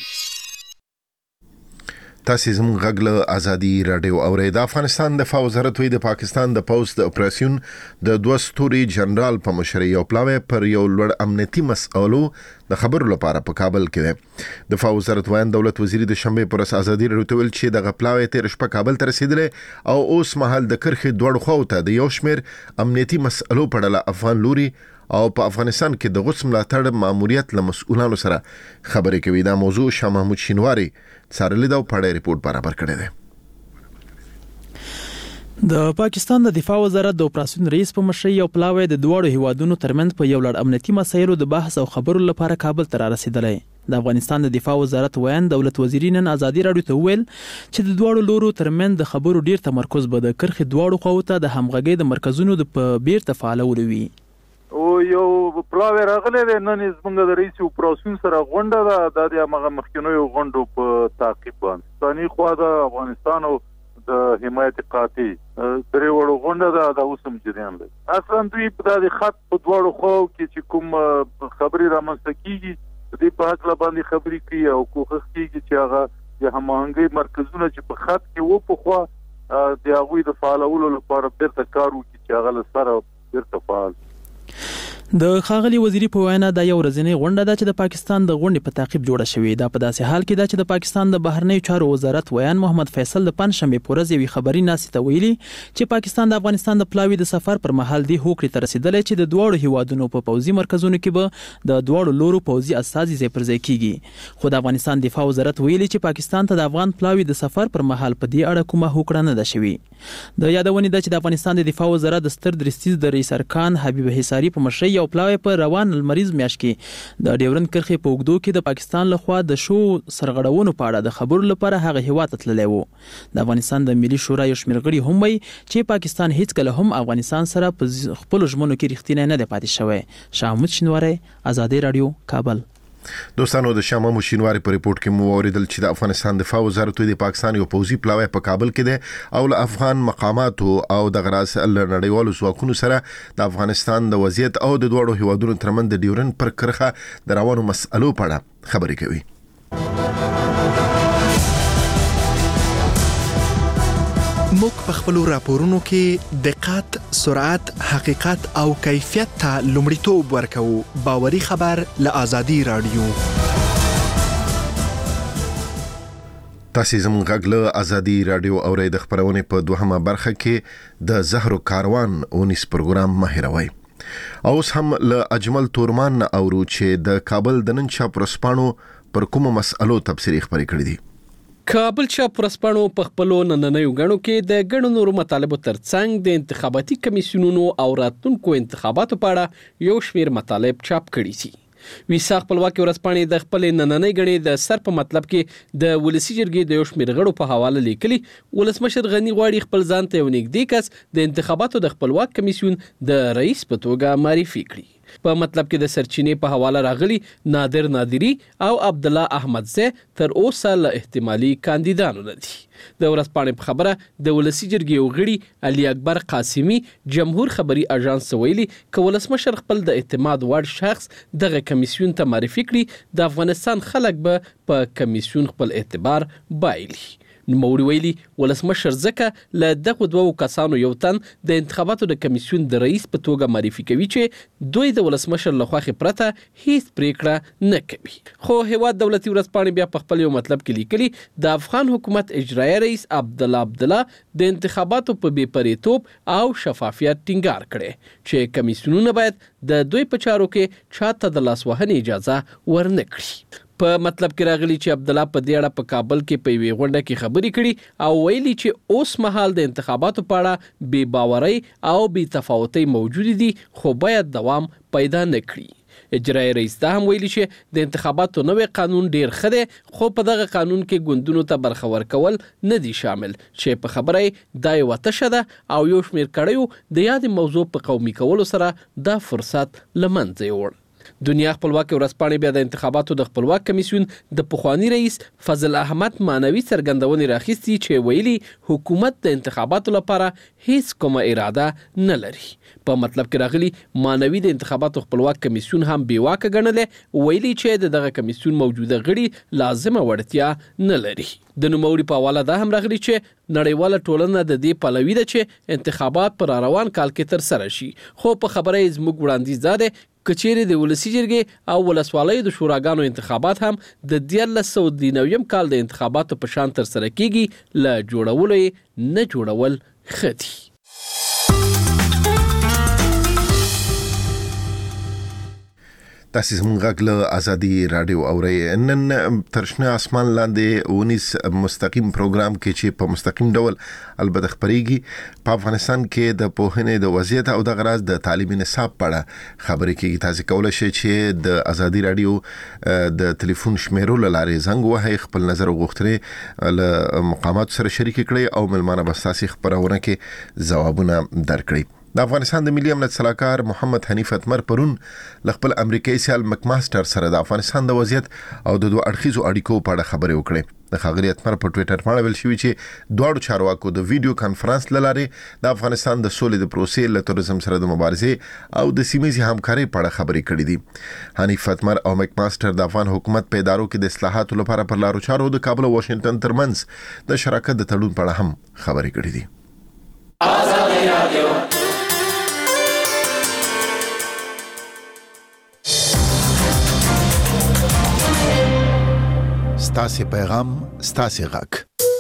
تاسو زموږ غږ له ازادي راډیو اورئ. د افغانستان دفاع وزارت وی د پاکستان د پوځ د اپریشن د دوه ستوري جنرال په مشرۍ یو پلاوی پر یو لوړ امنیتي مسئلو د خبرو لپاره په کابل کې ده. دفاع وزارت وایي دولت وزیر د شنبې پر ورځ ازادي راډیو ته ویل چې د غپلاوی تیر شپه کابل ته رسیدلې او اوس مهال د کرخې دوړ خو ته د یو شمیر امنیتي مسئلو په اړه افغان لوري او په افغانستان کې د غوڅ ملاتړ ماموریت له مسؤلانو سره خبرې کوي. دا موضوع شاه محمود شینواری څارلې دا په اړه ریپورت برابر کړی دی. د پاکستان د دفاع وزارت د اپریشن رئیس په مشرۍ یو پلاوی د دواړو هیوادونو ترمنځ په یو لړ امنیتي مسایلو د بحث او خبرو لپاره کابل ته رسیدلی. د افغانستان د دفاع وزارت ویان دولت وزیر نن ازادي راډیو ته ویل چې د دواړو لورو ترمنځ د خبرو ډیر تمرکز به د کرخې دواړو خواو ته د همغږۍ د مرکزونو د په بیرته فعالولو وي. او یو پلاوی راغلی دی نن زموږ د رئیس اپریشن سره غونډه ده د هغه مخکینیو غونډو په تعقیب باندې ثاني خوا د افغانستان او د حمایت قاطع درې وړو غونډه ده د اوسم جریان دی. اصلا دوی په دې خط په دواړو خواو کې چې کوم خبري رامنځته کیږي دوی په حق باندې خبري کوي او کوښښ کیږي چې هغه د هماهنګۍ مرکزونه چې په خط کې وو په خوا د هغوی د فعالولو لپاره بیرته کار وکړي چې هغه له سره بیرته فعال. د ښاغلي وزیری په وینا د یو ورځنی غونډه ده چې د پاکستان د غونډې په تعقیب جوړه شوې ده. په داسې حال کې ده چې د پاکستان د بهرنیو چارو وزارت ویان محمد فیصل د پنځشنبه په ورځ یوې خبري ناسې ته ویلي چې پاکستان د افغانستان د پلاوي د سفر پر مهال دی هوکړې ته رسیدلې چې د دوړو هیوادونو په پوځي مرکزونو کې به د دوړو لورو پوځي اساسي ځای پر ځای کیږي. خو د افغانستان دفاع وزارت ویلي چې پاکستان ته د افغان پلاوي د سفر پر مهال په دې اړه کومه هوکړه نه ده شوې. د یادونې ده چې د افغانستان د دفاع وزارت د ستر درستیز د رئیس ارکان حبیب حصاری په مشرۍ یو پلاوی په روان المریض میاشت کې د ډیورن کرښې په اوږدو کې د پاکستان لخوا د شو سرغړونو په اړه د خبرو لپاره هغه هیواد ته تللی وو. د افغانستان د ملي شورا یو شمېر غړي هم وایي چې پاکستان هیڅ کله هم افغانستان سره په خپل ژمنو کې رښتینی نه دی پاتې شوی. شاه شینواری، آزادي رادیو، کابل. دوستانو د شاه محمود شینواری په ریپورت کې مو اوریدل چې د افغانستان دفاع وزارت د پاکستان یو پوځي پلاوی په کابل کې ده او له افغان مقاماتو او د غراس نړیوالو ځواکونو سره د افغانستان د وضعیت او د دوړو هیوادونو ترمنځ د ډیورن پر کرښه د روانو مسألو په اړه خبرې کوي. موږ په خپل راپورونو کې دقت، سرعت، حقیقت او کیفیت ته لومړیتوب ورکوو. باوري خبر له آزادي رادیو. تاسو زموږ غږ له آزادي رادیو اورئ. د خبرونې په دوهمه برخه کې د زهرو کاروان اونیس پروګرام مهیروي. اوس هم له اجمل تورمان اورو چې د کابل د نن شپ رسپانو پر کومه مسألو تبصری خبرې کړې دي. کابل چاپ ورسپانو په خپلو نننیو غړو کې د ګڼو نورو مطالبو ترڅنګ د انتخاباتي کمیسیونونو او راتلونکو انتخاباتو په اړه یو شمېر مطالب چاپ کړي دي. ویسا خپلواکي ورسپانې د خپل نننۍ غړي د سر په مطلب کې د ولسی جرګې د یو شمېر غړو په حواله لیکلي ولسمشر غنی غواړي خپل ځان ته یو نږدې کس د انتخاباتو د خپلواک کمیسیون د رئیس په توګه معرفي کړي. په مطلب کې د سرچینې په حواله راغلي نادر نادری او عبد الله احمدزی تر اوسه له احتمالي کاندیدانو نه دي. د ورځپاڼې په خبره د ولسی جرګې غړي علي اکبر قاسمی جمهور خبري اژانس ویلي ک ولسمشر خپل د اعتماد وړ شخص دغه کمیسیون ته معرفي کړي د افغانستان خلک به په کمیسیون خپل اعتبار بایلي. نوموړي ویلي ولسمشر ځکه له دغه دوو کسانو یو تن د انتخاباتو د کمیسیون د رئیس په توګه معرفي کوي چې دوی د ولسمشر له خوښې پرته هیڅ پریکړه نه کوي. خو هیواد دولتي ورځپاڼې بیا په خپل یو مطلب کې لیکلي د افغان حکومت اجرایي رئیس عبد الله عبد الله د انتخاباتو په بې پریتوب او شفافیت ټینګار کړي چې کمیسیونونه باید د دوی په چارو کې چاته د لاسوهنې اجازه ورنه کړي. په مطلب کې راغلی چې عبد الله په دې اړه په کابل کې په یوې غونډه کې خبرې کړي او ویلي چې اوس مهال د انتخاباتو په اړه بې باورۍ او بې تفاوتۍ موجود دي خو باید دوام پیدا نه کړي. اجرایي رئیس دا هم ویلي چې د انتخاباتو نوې قانون ډیر ښه دی خو په دغه قانون کې ګوندونو ته برخه ورکول نه دي شامل چې په خبره دا یو تشه ده او یو شمېر کړیو د یاد موضوع په قومي کولو سره دا فرصت لمنځه یوړ. دنیا خپلواکي ورځپاڼې بیا د انتخاباتو د خپلواک کمیسیون د پخوانی رئیس فضل احمد مانوي څرګندونې راخیستي چې ویلي حکومت د انتخاباتو لپاره هیڅ کومه اراده نه لري. په مطلب کې راغلي مانوي د انتخاباتو خپلواک کمیسیون هم بې واکه ګڼلې ویلي چې دغه کمیسیون موجوده غړي لازمه وړتیا نه لري. د نوموړي په حواله دا هم راغلي چې نړیواله ټولنه د دې پلوي ده چې انتخابات پر روان کال کې تر سره شي خو په خبره یې زموږ وړاندیز ده کچېرې د ولسی جرګې او ولسوالیو د شوراګانو انتخابات هم د دیارلس سوه نوي کال د انتخاباتو په شان تر سره کیږي له جوړولو یې نه جوړول ښه دي. تاسو زموږ غږ له آزادي رادیو اورئ. نن ترشنه اسمان لاندې اونیس مستقیم پروګرام کې چې په مستقیم ډول البته خبرېږي په افغانستان کې د پوهنې د وضعیت او د غراز د تعلیمي نصاب په اړه خبرې کیږي. تاسو کولای شئ چې د آزادي رادیو د ټلیفون شمیرو لاره زنګ وهئ خپل نظر او غوښتنې له مقامات سره شریک کړئ او ملمانه بستاسي خبرونه کې ځوابونه درکړئ. د افغانستان د ملي امنیت سلاکار محمد حنیف اتمر پرون خپل امریکایي سیال مکماستر سره د افغانستان د وضعیت او د دوه اړخیزو اړیکو په اړه خبرې وکړې. د ښاغلي اتمر په ټویټر باندې ویل شوی چې دواړو چارواکو د ویډیو کانفرنس لارې د افغانستان د سولې د پروسې له تروریزم سره د مبارزې او د سیمه‌یزې همکارۍ په اړه خبرې کړې دي. حنیف اتمر او مکماستر د افغان حکومت په ادارو کې د اصلاحاتو لپاره پر لارو چارو د کابل او واشنگټن ترمنځ د شراکت د تړون په اړه هم خبرې کړې دي. ستاسو پیغام ستاسو غږ.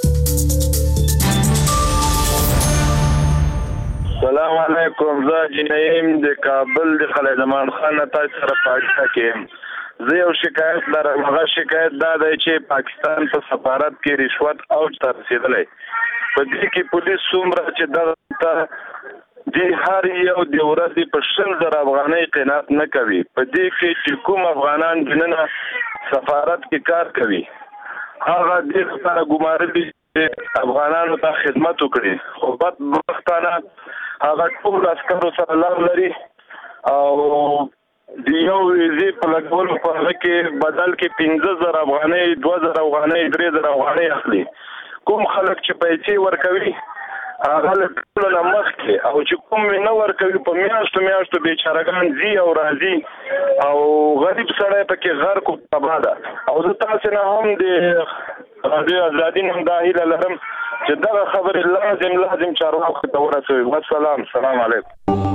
السلام علیکم. زه جنیم د کابل د خلیل زمان خان تاسو سره پاتې کېم. زه یو شکایت لرم. هغه شکایت دا دی چې پاکستان په سفارت کې رشوت اوج ته رسیدلی. په دې کې پولیس څومره چې دغه د هر یو د ورځې په شل زره افغانۍ قناعت نه کوي. په دې کې چې کوم افغانان دننه سفارت کې کار کوي هغه دې لپاره ګمارلي چې افغانانو ته خدمت وکړي، خو بدبختانه هغه ټول عسکرو سره لار لري او د یو ویزې په لګولو په هغه کې بدل کې پنځه زره افغانۍ، دوه زره افغانۍ، درې زره افغانۍ اخلي. کوم خلک چې پیسې ورکوي هغه له ټولو نه مخکې او چې کوم نه ورکوي په میاشتو میاشتو بیچارهګان ځي او راځي او غریب سړی پکې غرق او تباه ده. او زه تاسې نه هم د رادیو ازادي نه دا هیله لرم چې دغه خبرې لازم لازم چارواکو ته ورسوي. والسلام. السلام علیکم.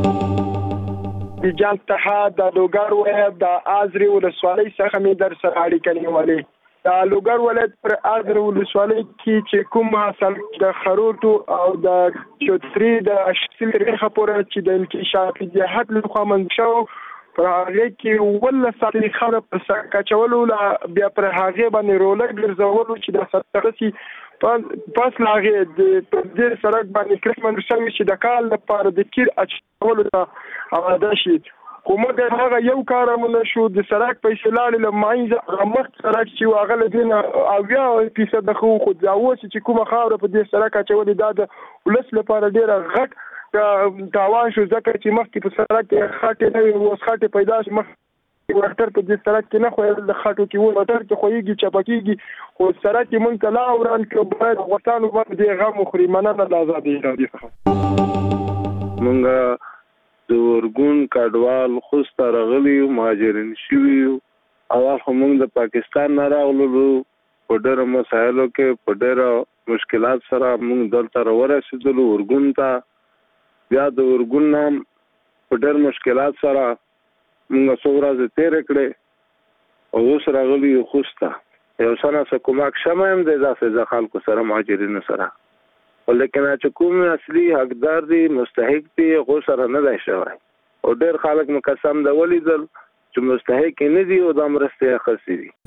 د جان اتحاد د لوګر ولایت د ازرې ولسوالۍ څخه مې در سره اړیکه نیولې. د لوګر ولایت پر ازرې ولسوالۍ کې چې کوم حاصل د خروټو او د چوتري د اشسل ریخه پورې چې د انکشافي جهات لخوا منشو پر هغه کې ول ساتلي خبره پر کچولو بیا پر هغه باندې رولر ګرځولو چې د ستاسي پس لاغه د دې سړک باندې کرکمن شوی چې د کال لپاره د کیر اچولو ته اواده شي. کومه هغه یو کارمونه شو د سړک پیسې لاړې له ماینځ مخ سړک چې واغه لدین او بیا فیصد خو خو دا و چې کومه خاور په دې سړک اچولې دا د ولس لپاره ډیره غټ تاوان شو ځکه چې مخکې په سړک کې خاطر نه و خاطر پیدا شي مخ ورتر په دې سړک کې نه خو د خاطر کې و ورتر کې خوېږي چپکیږي خو سړک کې مونږ ته لا وران کې باید وطن باندې غم مخري مننه د آزادۍ راډیو څخه. مونږ د ورګون کډوال خوست راغلي مهاجرین شوي او هم د پاکستان نه راغلو په ډېر مسایلو کې په ډېر مشکلات سره موږ دلته ورسېدلو ورګون ته. بیا د ورګون نام په ډېر مشکلات سره موږ څو ورځې تېرې کړې او اوس راغلي خوست ته. یو څه نه څه کومک شمه هم دی داسې د خلکو سره مهاجرینو سره، ولیکن چې کوم اصلي حقدار دي مستحق دي هغه سره نه دی شوی او ډېر خلک مقسم د ولیدل چې مستحق نه دي او د مرستې اخیستي دي.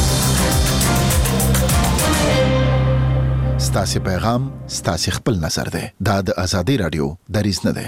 ستاسو پیغام ستاسو خپل نظر دی. دا د آزادۍ رادیو دریځ نه دی.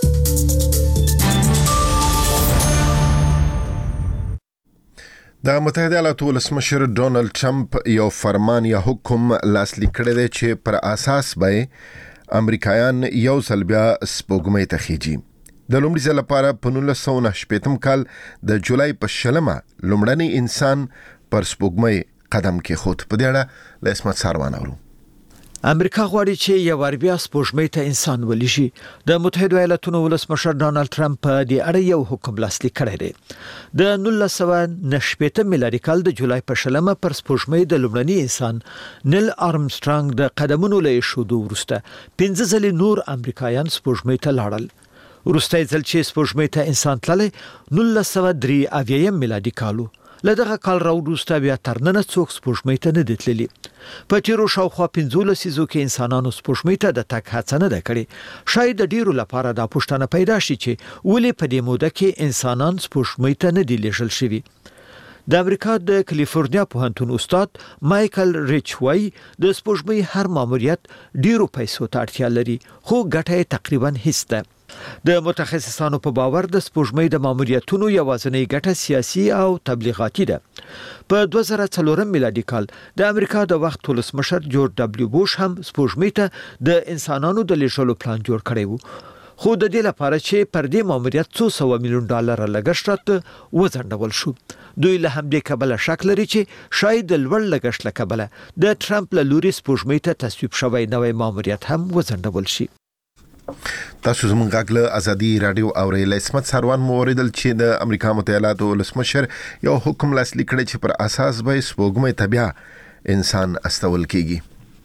د متحده ایالاتو ولسمشر ډونالد ټرمپ یو فرمان یا حکم لاسلیک کړی دی چې پر اساس به امریکایان یو ځل بیا سپوږمۍ ته خېږي. د لومړي ځل لپاره په نولس سوه نهه شپېتم کال د جولای په شلمه لومړنی انسان پر سپوږمۍ قدم کېښود. په دې اړه له اسمت ساروان اورو. امریکا غواړي چې یو ور بیا سپوږمۍ ته انسان ولېږي. د متحده ایالاتونو ولسمشر ډونالد ټرمپ په دې اړه یو حکم لاسلیک کړی دی. د نولس سوه نهه شپېتم میلادي کال د جولای په شلمه پر سپوږمۍ د لومړني انسان نیل آرمسترانګ د قدمونو له ایښودو وروسته پنځه ځلې نور امریکایان سپوږمۍ ته لاړل. وروستی ځل چې سپوږمۍ ته انسان تللی نولس سوه درې اویایم میلادي کال و. له دغه کال راوروسته بیا تر ننه څوک سپوږمۍ ته نه دي تللي. په تیرو شاوخوا پنځو لسیزو کې انسانانو سپوږمۍ ته د تګ هڅه نه ده کړې. شاید د ډیرو لپاره دا پوښتنه پیدا شي چې ولې په دې موده کې انسانان سپوږمۍ ته نه دي لیږل شوي. د امریکا د کالیفورنیا پوهنتون استاد مایکل ریچ وای د سپوږمۍ هر ماموریت ډیرو پیسو ته اړتیا لري خو ګټه تقریبا هیڅ ده. د متخصصانو په باور د سپوږمۍ د ماموریتونو یوازینۍ ګټه سیاسي او تبلیغاتي ده. په دوه زره څلورم میلادي کال د امریکا د وخت ولسمشر جورج دبلیو بوش هم سپوږمۍ ته د انسانانو د لیږلو پلان جوړ کړی و، خو د دې لپاره چې پر دې ماموریت څو سوه میلیون ډالر لګښت وځنډول شو. دوی له همدې کبله شک لري چې شاید د لوړ لګښت له کبله د ټرمپ له لوري سپوږمۍ ته تصویب شوی نوی ماموریت هم وځنډول شي. تاسو زموږ غږ له آزادۍ رادیو اورئ. اسمت ساروان مو اوریدل چې د امریکا متحده ایالاتو ولسمشر یو حکم لاسلیک کړی چې پر اساس به سپوږمۍ ته بیا انسان استول کیږي.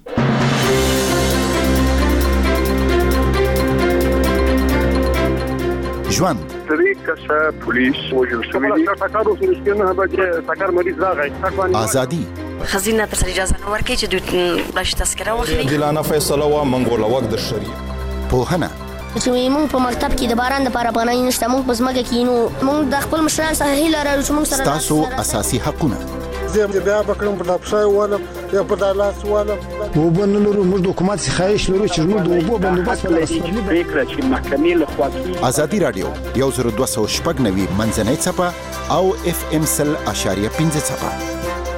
ژوند طریقه پولیس وجل شوی ټاکارو سرسکینه به چې ټاکار مریض راغی. آزادي خزینه تر اجازه نه ورکړي چې دوی باش تذکره واخلي. عادلانه فیصله و منګول وخت در شریک پوهنه چې موږ په مکتب کې د باران لپاره افغانۍ نشته، موږ په ځمکه کې نو موږ د خپل مشرانو څخه هیله لرو چې موږ سره تاسو اساسي حقونه زه بیا بکرم په دپشای ولم یا په دالاس ولم وبنلرو موږ د حکومت څخه خواهش لرو چې موږ د اوبو بندوبست ولرو. پریکړه چې محکمې له خوا کیږي. ازادي رادیو یو زر دوه سوه شپږ نوي منځنۍ څپه او اف ام سل اشاریه پنځه څپه.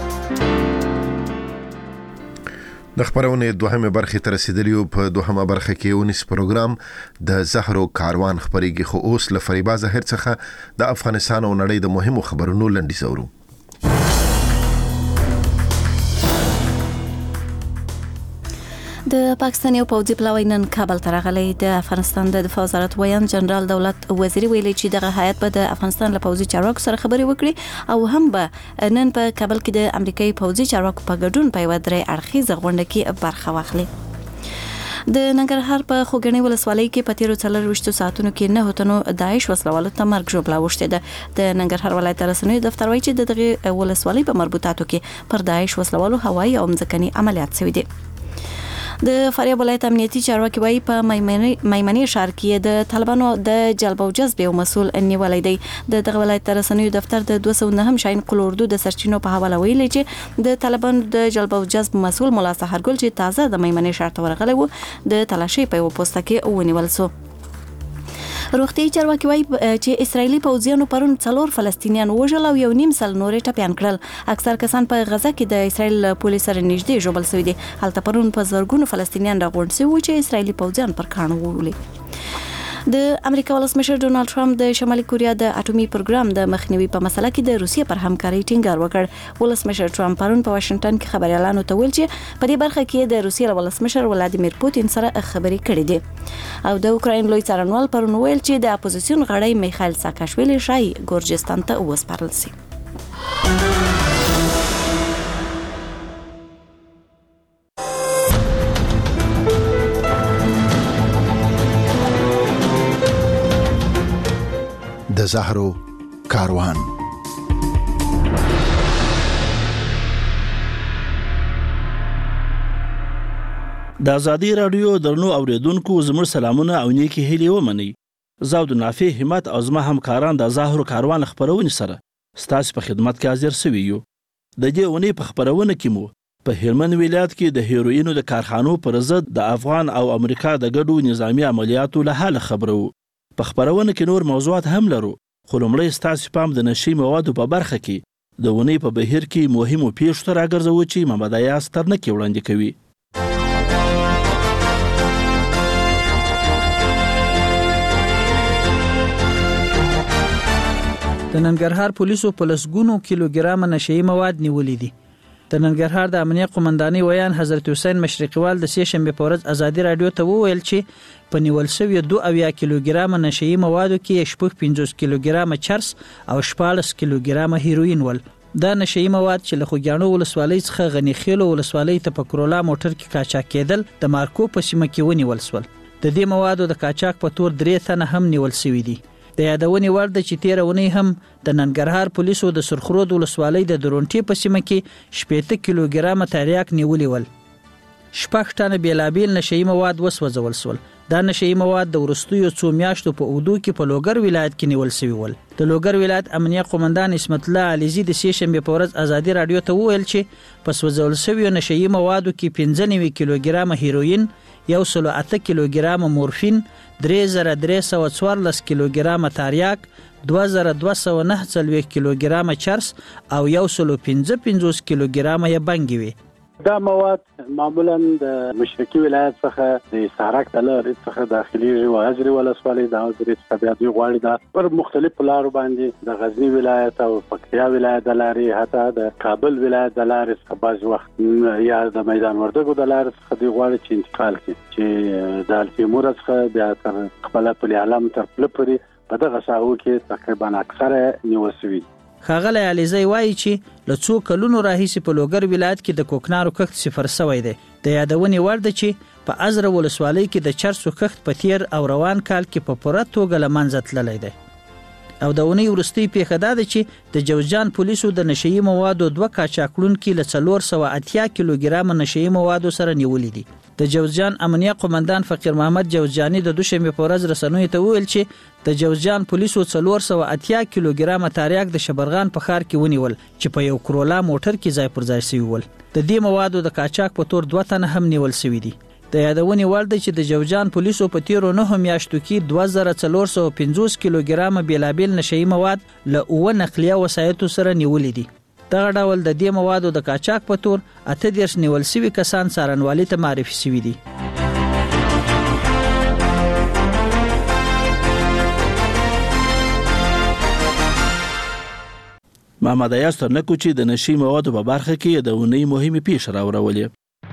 د خبرونه دوهمه برخه تر رسیدلیو په دوهمه برخه کې ونیس پروګرام د زهرو کاروان خبريږي، خو اوس له فریبا زهر څخه د افغانستان او نړۍ د مهمو خبرونو لنډی زورو. د پاکستان یو پوځي پلاوی نن کابل ته راغلی. د افغانستان د دفاع وزارت ویان جنرال دولت وزیر ویلي چې دغه هیات به د افغانستان له پوځي چارواکو سره خبرې وکړي او هم به نن په کابل کې د امریکایي پوځي چارواکو په ګډون په یوه درې اړخیزه غونډه کې برخه واخلي. د ننګرهار په خوګنۍ ولسوالۍ کې په تیرو څلرویشتو ساعتونو کې نه تنو داعش وسلوالو ته مرګ ژوبله اوښتې ده. د ننګرهار ولایت رسنیو دفتر وایي چې د دغه ولسوالۍ په مربوطاتو کې پر داعش وسلوالو هوایي او ځمکني عملیات شوي دي. د فاریاب ولایت امنیتي چارواکي وایي په میمنې ښار کې د طالبانو د جلب او جذب یو مسؤل نیولای دی. د دغه ولایت رسنیو دفتر د دوه سوه نهم شاهین قل اردو د سرچینو په حواله ویلي چې د طالبانو د جلب او جذب مسؤل مولا سحرګل چې تازه د میمنې ښار ته ورغلی و د تلاشۍ په یو پوسټ کې ونیول شو. روغتي چارواکي وایي چې اسرایلی پوځیانو پرون څلور فلسطینیان وژل او یو نیم سل نورې ټپیان کړل. اکثر کسان په غزه کې د اسرایل پولیس سره نږدې ژوبل شوي دي. هلته پرون په زرګونو فلسطینیان راغونډ شوي چې اسرایلی پوځیان پر کاڼو وولي. د امریکا ولسمشر ډونالد ټرمپ د شمالي کوریا د اټومي پروګرام د مخنیوي په مسله کې د روسیې پر همکارۍ ټینګار وکړ. ولسمشر ټرمپ پرون په واشنگټن کې خبريالانو ته ویل چې په دې برخه کې د روسیې ولسمشر ولادیمیر پوتین سره خبرې کړې دي او د اوکراین لوی څارنوال پرون ویل چې د اپوزیسیون غړی میخایل ساکاشویلی شای ګورجستان ته وسپارل شي. د زهرو کاروان. د ازادي رادیو درنو اوریدونکو زموږ سلامونه او نیکی هیلې ومنئ. زاود نافع همت او زما همکاران د زهرو کاروان خبرونه سره ستاسو په خدمت کې حاضر سوي یو. د دې ونی په خبرونه کې مو په هلمند ولایت کې د هیروینو د کارخانو پر ضد د افغان او امریکا د ګډو نظامی عملیاتو له حاله خبرو. په خبرونه کې نور موضوعات هم لرو، خو لومړی ستاسو پام د نشي موادو په برخه کې د ونی په بهیر کې مهمو پیښو ته راګرځو چې محمد ایاز ترنه کې وړاندې کوي. د ننګرهار پولیسو په لسګونو کیلوګرام نشئی مواد نیولې دي. د ننګرهار د امنیت قومندانۍ ویان حضرت حسین مشرقیوال د سې شنبه په ورځ ازادي رادیو ته وویل چې په نیول شوی دوه اویا کیلوګرام نشئی موادو کې شپږ پنځوس کیلوګرام چرس او شپاړس کیلوګرام هیروین ول. دا نشئی مواد چې له خوګیاڼو ولسوالۍ څخه غنی خیلو ولسوالۍ ته په کرولا موټر کې قاچاق کېدل د مارکو په سیمه کې ونیول شول. د دې موادو د قاچاق په تور درې تنه هم نیول شوي دي. د یادونې وړ ده چې تیره اونۍ هم د ننګرهار پولیسو د سرخرود ولسوالۍ د درونټې په سیمه کې شپېته کیلوګرام تریاک نیولي ول. شپږ ټنه بیلابیل نشئی مواد وسوځول شول. دا نشئی مواد د وروستیو څو میاشتو په اودو کې په لوګر ولایت کې نیول شوي ول. د لوګر ولایت امنیه قومندان اسمت الله علیزي د سې شنبه په ورځ ازادي رادیو ته وویل چې په سوځول شویو نشئی موادو کې پنځه نوي کیلوګرام هیروین، یو سل اته کیلوګرام مورفین، درې زره درې سوه څوارلس کیلوګرام تریاک، دوه زره دوه سوه نهه څلوېښت کیلوګرام چرس او یو سل پنځه پنځوس کیلوګرام یې بنګې وي. دا مواد معمولا د مشرقي ولایت څخه د سارک د لارې څخه داخليږي او حضرت ولسوالۍ د حضرت طبيعي غواړي دا پر مختلفو لارو باندې د غزنی ولایت او پکتیا ولایت د لارې حتی د کابل ولایت د لارې څخه بعض وخت یا د میدان وردګو د لارې څخه دی غواړي چې انتقال کړي چې د التیمور څخه بیا تر خپل په عالم تر پلپري په دغه ساحو کې تقریبا اکثره نیوسوي. ښاغلی علیزی وایي چې له څو کلونو راهیسې په لوګر ولایت کې د کوکنارو کښت صفر سوی دی. د یادونې وړ ده چې په ازره ولسوالۍ کې د چرسو کښت په تیر او روان کال کې په پوره توګه له منځه تللی دی. او د ونی ورستي پیښه ده چې د جوزجان پولیسو د نشئی موادو دوه قاچاقړونکو له څلور سوه اتیا کیلوګرام نشئی موادو سره نیولې دي. د جوزجان امنیه قومندان فقیر محمد جوزجانی د دوشنبه په ورځ رسنوي ته وویل چې د جوزجان پولیسو څلور سوه اتیا کیلوګرام تریاک د شبرغان په ښار کې ونیول چې په یو کرولا موټر کې ځای پر ځای شوی ول. د دې موادو د قاچاق په تور دوه تنه هم نیول شوی دي. د یادونې وړ دی چې د جوزجان پولیسو په تیرو نهو میاشتو کې دوه زره څلور سوه پنځوس کیلوګرام بیلابیل نشئی مواد له اوه نقلیه وسایطو سره نیولې دي. دغه ډول د دې موادو د قاچاق په تور اته دېرش نیول شوي کسان څارنوالۍ ته معرفي شوي دي. محمد ایاز ترنکو چې د نشئی موادو په برخه کې د ونې مهمې پیښې راوړولې.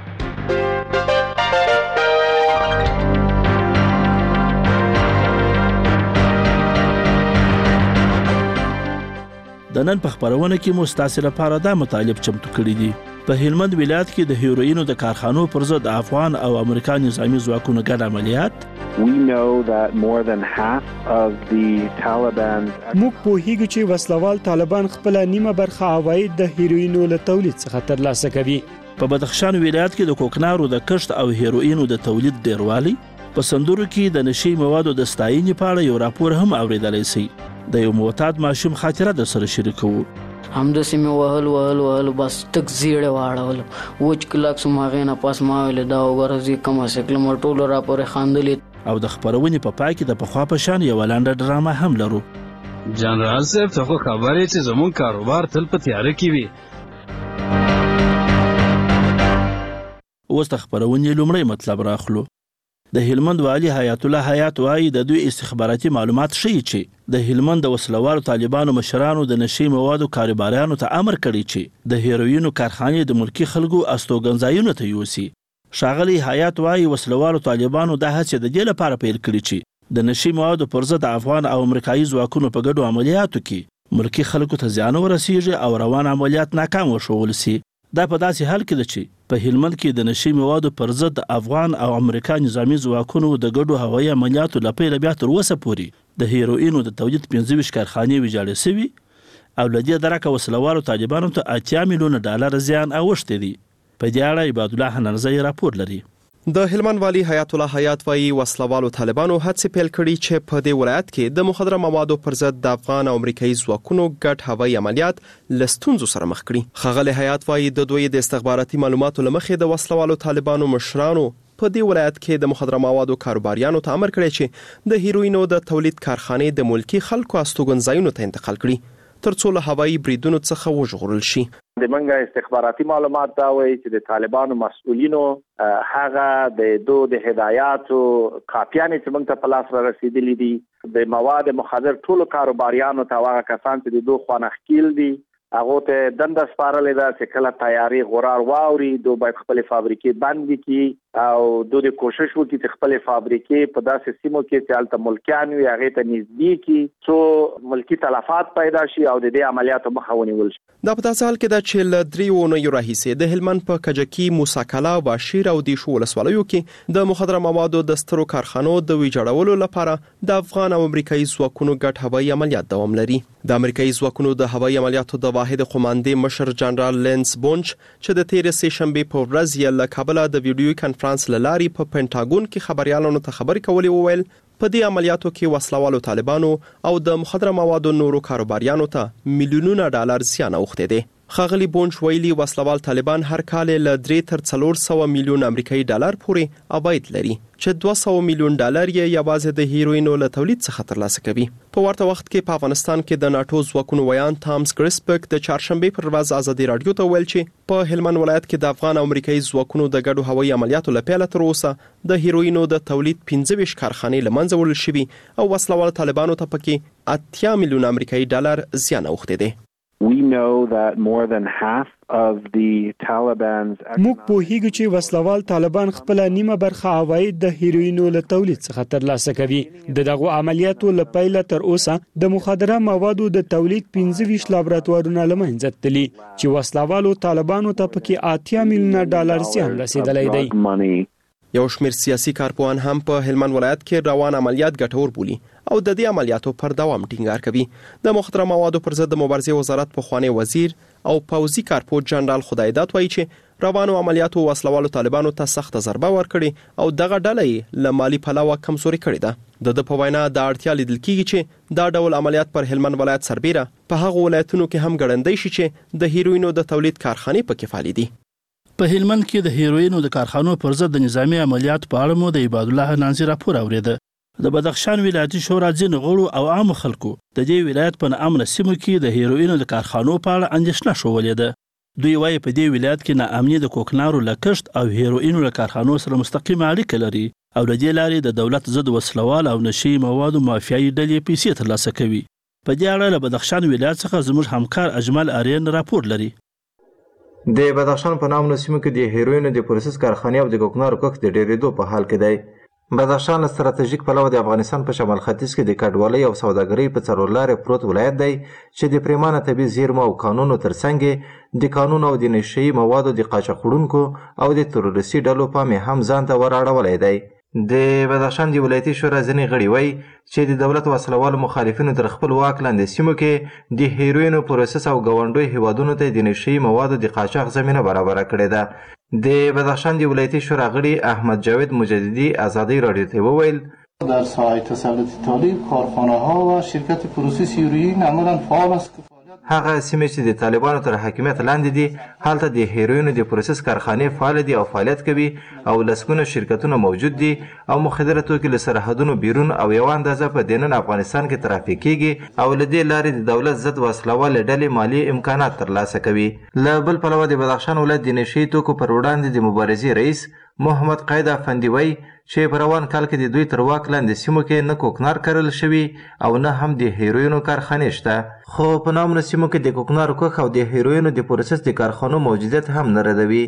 د نن په خبرونه کې مو ستاسو لپاره دا مطالب چمتو کړی دي. په هلمند ولایت کې د هیروینو د کارخانو پر ضد افغان او امریکا نظامی ځواکونو ګډ عملیات. We know that more than half of the Taliban موږ پوهیږو چې وسلوال طالبان خپل نیمه برخه عواید د هیروینو له تولید څخه ترلاسه کوي. په بدخشان ولایت کې د کوکنارو د کښت او هیروینو د تولید ډیروالی. په سندرو کې د نشئی موادو د ستاینې په اړه یو راپور هم اوریدلی شي. د یو معتاد ماشوم خاطره در سره شریکو. همداسې مې وهل وهل وهل بس ټک زیړې واړول وچ کلک سم هغې نه پاس ما ویلې دا وګوره زه کومه شکل مې ټولو راپورې خاندلې. او د خبرونې په پای کې د پخوا په شان یوه لنډه ډرامه هم لرو. جنرال صاحب ته خو خبرې چې زموږ کاروبار تل په تیاره کې وي. اوس د خبرونې لومړی مطلب راخلو. د هلمند والی حیات الله حیات وايي د دوی استخباراتي معلومات ښیي چې د هلمند د وسلوالو طالبانو مشرانو د نشئی موادو کاروباریانو ته امر کړی چې د هیروینو کارخانې د ملکی خلکو استوګنځایونو ته یوسي. ښاغلی حیات وايي وسلوالو طالبانو دا هڅې د دې لپاره پیل کړي چې د نشئی موادو پر ضد افغان او امریکایي ځواکونو په ګډو عملیاتو کې ملکی خلکو ته زیان ورسیږي او روان عملیات ناکام وشول سي. دا په داسې حال کې ده چې په هلمند کې د نشئی موادو پر ضد افغان او امریکا نظامی ځواکونو د ګډو هوایي عملیاتو له پیله بیا تر اوسه پورې د هیروینو د تولید پنځه ویشت کارخانې ویجاړې شوي او له دې درکه وسلوالو طالبانو ته اتیا میلیونه ډالر زیان اوښتی دي. په دې اړه عباد الله حنرزی راپور لري. د هلمند والی حیات الله حیات وايي وسلوالو طالبانو هڅې پیل کړي چې په دې ولایت کې د مخدره موادو پر ضد د افغان او امریکایي ځواکونو ګډ هوایي عملیات له ستونزو سره مخ کړي. ښاغلی حیات وايي د دوی د استخباراتي معلوماتو له مخې د وسلوالو طالبانو مشرانو په دې ولایت کې د مخدره موادو کاروباریانو ته امر کړی چې د هیروینو د تولید کارخانې د ملکی خلکو استوګنځایونو ته انتقال کړي ترڅو له هوایي بریدونو څخه وژغورل شي. د منګه استخباراتي معلومات دا وایي چې د طالبانو مسؤلینو هغه د دوه د هدایاتو کاپیانې چې موږ ته په لاس را رسیدلې دي د مواد مخدر ټولو کاروباریانو ته هغه کسان چې د دوه خوانخکیل دي هغه ته دنده سپارلې ده چې کله تیاری غرار واوري دوی باید خپل فابریکې بند کړي او دوی کوشش وکړي چې خپل فابریکې په داسې سیمو کې چې الته ملکیان وي هغه ته نږدې کړي څو ملکی تلفات پیدا شي او د دې عملیاتو مخه ونیول شي. دا په داسې حال کې ده چې له دریو اونیو راهیسې د هلمند په کجکي موساکلا باشیر او دیشو ولسوالیو کې د مخدره موادو د سترو کارخانو د ویجاړولو لپاره د افغان او امریکایي ځواکونو ګډ هوایي عملیات دوام لري. د امریکایي ځواکونو د هوایي عملیاتو د واحد قوماندې مشر جنرال لینس بونچ چې د تیرې سه شنبه په ورځ یې له کابل د ویډیو کانفرنس لاري په پینټاګون کې خبريالانو ته خبرې کولې وویل په دې عملیاتو کې وسلوالو طالبانو او د مخدره موادو نورو کاروباریانو ته میلیونونه ډالر زیان اوښتی دی. خاغلی بونچ ویلي وسلوال طالبان هر کال له درې تر څلور سوه میلیون امریکایي ډالر پورې عواید لري چې دوه سوه میلیون ډالر یې یوازې د هیروینو له تولید څخه ترلاسه کوي. په ورته وخت کې په افغانستان کې د ناتو ځواکونو ویان تامس ګریسبک د چهارشنبه پر ورځ ازادي رادیو ته ویل چې په هلمند ولایت کې د افغان او امریکایي ځواکونو د ګډو هوایي عملیاتو له پیله تر اوسه د هیروینو د تولید پنځه ویشت کارخانې له منځه وړل شوي او وسلوال طالبانو ته پکې اتیا میلیون امریکایي ډالر زیان اوښتی دی. We know that more than half of the Taliban's موږ پوهیږو چې وسلوال طالبان خپل نیمه برخه عواید د هیروینو له تولید څخه ترلاسه کوي. د دغه عملیاتو له پیله تر اوسه د مخدره موادو د تولید پنځه ویشت لابراتوارونه له منځه تللي چې وسلوالو طالبانو ته پکې اتیا میلیونه ډالر زیان رسیدلی دی. یو شمېر سیاسي کارپوهان هم په هلمند ولایت کې روان عملیات ګټور بولي او د دې عملیاتو پر دوام ټینګار کوي. د مخدره موادو پر ضد د مبارزې وزارت پخوانی وزیر او پوځي کارپوت جنرال خدایداد وایي چې روانو عملیاتو وسلوالو طالبانو ته سخت ضربه ورکړي او دغه ډله له مالی پلوه کمزوري کړې ده. د د په وینا د اړتیا لیدل کیږي چې دا ډول عملیات پر هلمند ولایت سربیره په هغه ولایتونو کې هم ګړندۍ شي چې د هیروینو د تولید کارخانې پکې فعال دي. په هلمند کې د هیروینو د کارخانو پر ضد د نظامی عملیات په اړه مو د عباد الله نانسی راپور اوریده. د بدخشان ولایتي شورا ځینې غړو او عام خلکو د دې ولایت په امن سیمو کې د هیروینو د کارخانو په اړه اندېښنه شولې ده. دوی وايي په دې ولایت کې ناامني د کوکنارو لکشت او هیروینو له کارخانو سره مستقیم اړیکه لري او د دې لارې د دولت ضد وسلوال او نشي موادو مافیایي ډلې پیسې ترلاسه کوي. په دې اړه له بدخشان ولایت څخه زموږ همکار اجمل آرین راپور لري. د بدخشان په نامه سیمه کې د هیروینو د پروسس کارخانې او د کوکنارو کښت د ډېرېدو په حال کې دی. بدخشان له ستراتیژیک پلوه د افغانستان په شمال ختیځ کې د کډوالۍ او سوداګرۍ په څلورلارې پروت ولایت دی چې د پریمانه طبیعي زیرمو او قانونو ترڅنګ د قانون او د نشي موادو د قاچاق وړونکو او د تروریستي ډلو پام هم ځان ته وراړولی دی. د بدخشان د ولایتي شورا ځینې غړي وایي چې د دولت وسلوالو مخالفینو تر خپل واک لاندې سیمو کې د هیروینو پروسس او ګاونډیو هیوادونو ته د نشي موادو د قاچاق زمینه برابره کړې ده. د بدخشان د ولایتي شورا غړي احمد جاوید مجددی آزادی رادیو ته وویل در ساحه تسلط تولید کارخانه ها و شرکت پروسس هیروئین عملا فعال است. هغه سیمې چې د طالبانو تر حاکمیت لاندې دي هلته د هیروینو د پروسس کارخانې فعال دي او فعالیت کوي او لسګونه شرکتونه موجود دي او مخدره توکي له سرحدونو بیرون او یو اندازه په دننه افغانستان کې ترافیک کیږي او له دې لارې د دولت ضد وسلوال ډلې مالی امکانات ترلاسه کوي. له بل پلوه د بدخشان ولایت د نشي توکو پر وړاندې د مبارزې رئیس محمد قید افندي وایي چې په روان کال کې د دوی تر واک لاندې سیمو کې نه کوکنار کرل شوي او نه هم د هیروینو کارخانې شته، خو په نامنو سیمو کې د کوکنارو کښ او د هیروینو د پروسس د کارخانو موجودیت هم نه ردوي.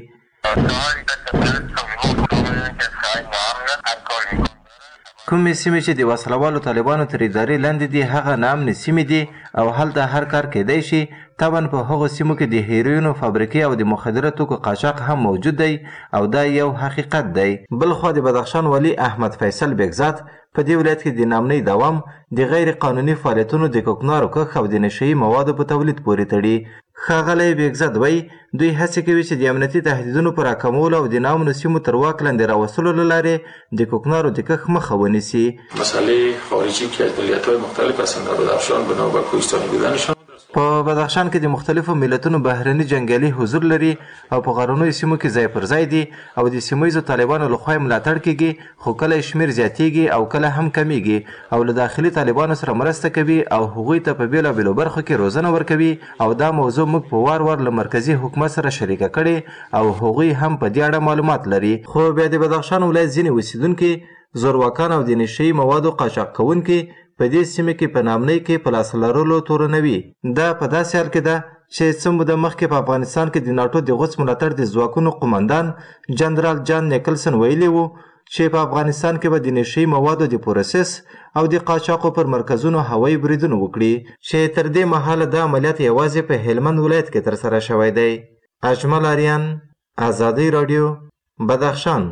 کومې سیمې چې د وسلوالو طالبانو تر ادارې لاندې دي هغه ناامنې سیمې دي او هلته هر کار کیدی شي. طبعا په هغو سیمو کې د هیروینو فابریکې او د مخدره توکو قاچاق هم موجود دی او دا یو حقیقت دی. بلخوا د بدخشان والی احمد فیصل بیگزاد په دې ولایت کې د ناامنۍ دوام د غیر قانوني فعالیتونو د کوکنارو کښ او د نشهیي موادو په تولید پورې تړي. ښاغلی بیگزاد وایي دوی هڅې کوي چې د امنیتي تهدیدونو په راکمولو او د ناامنو سیمو تر واک لاندې راوستلو له لارې د کوکنارو د کښ مخه ونیسي. مسئله خارجی که از ملیت‌های مختلف هستند در بدخشان بنا به کوهستانی بودنشان په بدخشان کې د مختلفو ملتونو بهرني جنګیالي حضور لري او په غرنیو سیمو کې ځای پر ځای دي او د سیمه ییزو طالبانو لخوا ملاتړ کیږي، خو کله شمیر زیاتیږي او کله هم کمیږي او له داخلي طالبانو سره مرسته کوي او هغوی ته په بیلابیلو برخو کې روزنه ورکوي او دا موضوع موږ په وار وار له مرکزي حکومت سره شریکه کړې او هغوی هم په دې اړه معلومات لري. خو بیا د بدخشان ولایت ځینې اوسیدونکي زورواکان او د نشهیي موادو قاچاق کوونکي په دې سیمه کې په نامنۍ کې په لاس لرلو تورنوي. دا په داسې حال کې ده چې څه موده مخکې په افغانستان کې د ناټو د غوڅ ملاتړ د ځواکونو قمندان جنرال جان نیکلسن ویلي وو چې په افغانستان کې به د نشهیي موادو د پروسس او د قاچاقو پر مرکزونو هوایي بریدونه وکړي چې تر دې مهاله دا عملیات یوازې په هلمند ولایت کې ترسره شوی دی. اجمل آریان، آزادی رادیو، بدخشان.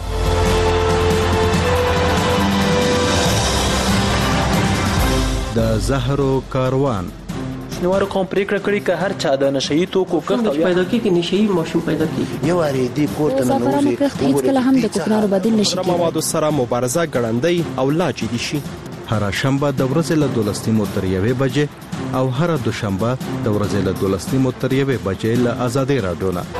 د زهرو کاروان شنوارو کوم پریکړه کړې که هر چا د نشهیي توکو کښت پیدا کیږي نشهیي ماشوم پیدا کیږي یو اړې دی کوټه نه نوځي هیڅ کله هم د کوکنارو بدیل نشي کېدای. موادو سره مبارزه ګړندۍ او لا جدي شي. هر شنبه د ورځې له دولس نیمو تر یوې بجې او هر دوشنبه د ورځې له دولس نیمو تر یوې بجې له آزادۍ راډیو نه.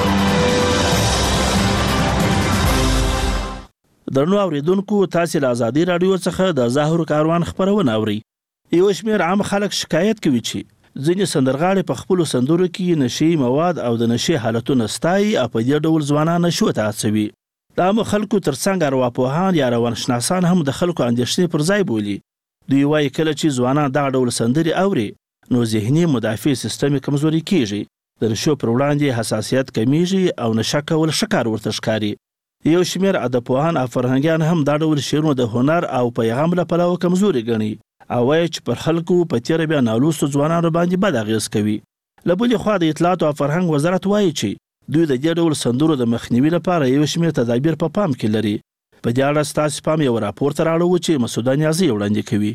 درنو اوریدونکو، تاسو له آزادۍ راډیو څخه د زهرو کاروان خبرونه اورئ. یو شمېر عام خلک شکایت کوي چې ځینې سندرغاړي په خپلو سندرو کې نشهیي مواد او د نشې حالتونه ستایي او په دې ډول ځوانان نشو ته هڅوي. د عامو خلکو ترڅنګ ارواپوهان یا روانشناسان هم د خلکو اندېښنې پر ځای بولي. دوی وایي کله چې ځوانان دغه ډول سندرې اوري نو ذهني مدافع سیستم کمزوري کیږي، د نشو پر وړاندې حساسیت کمیږي او نشه کول ښه کار ورته ښکاري. یو شمېر ادبپوهان او فرهنګیان هم دا ډول شعرونه د هنر او پیغام له پلوه کمزوري ګڼي او وایي چې پر خلکو په تیره بیا نالوستو ځوانانو باندې بد اغېز کوي. له بلې خوا د اطلاعاتو او فرهنګ وزارت وایي چې دوی د دې ډول سندرو د مخنیوي لپاره یو شمېر تدابیر په پام کې لري په دې اړه ستاسو پام یو راپور ته راوړو چې مسعود نیازي وړاندې کوي.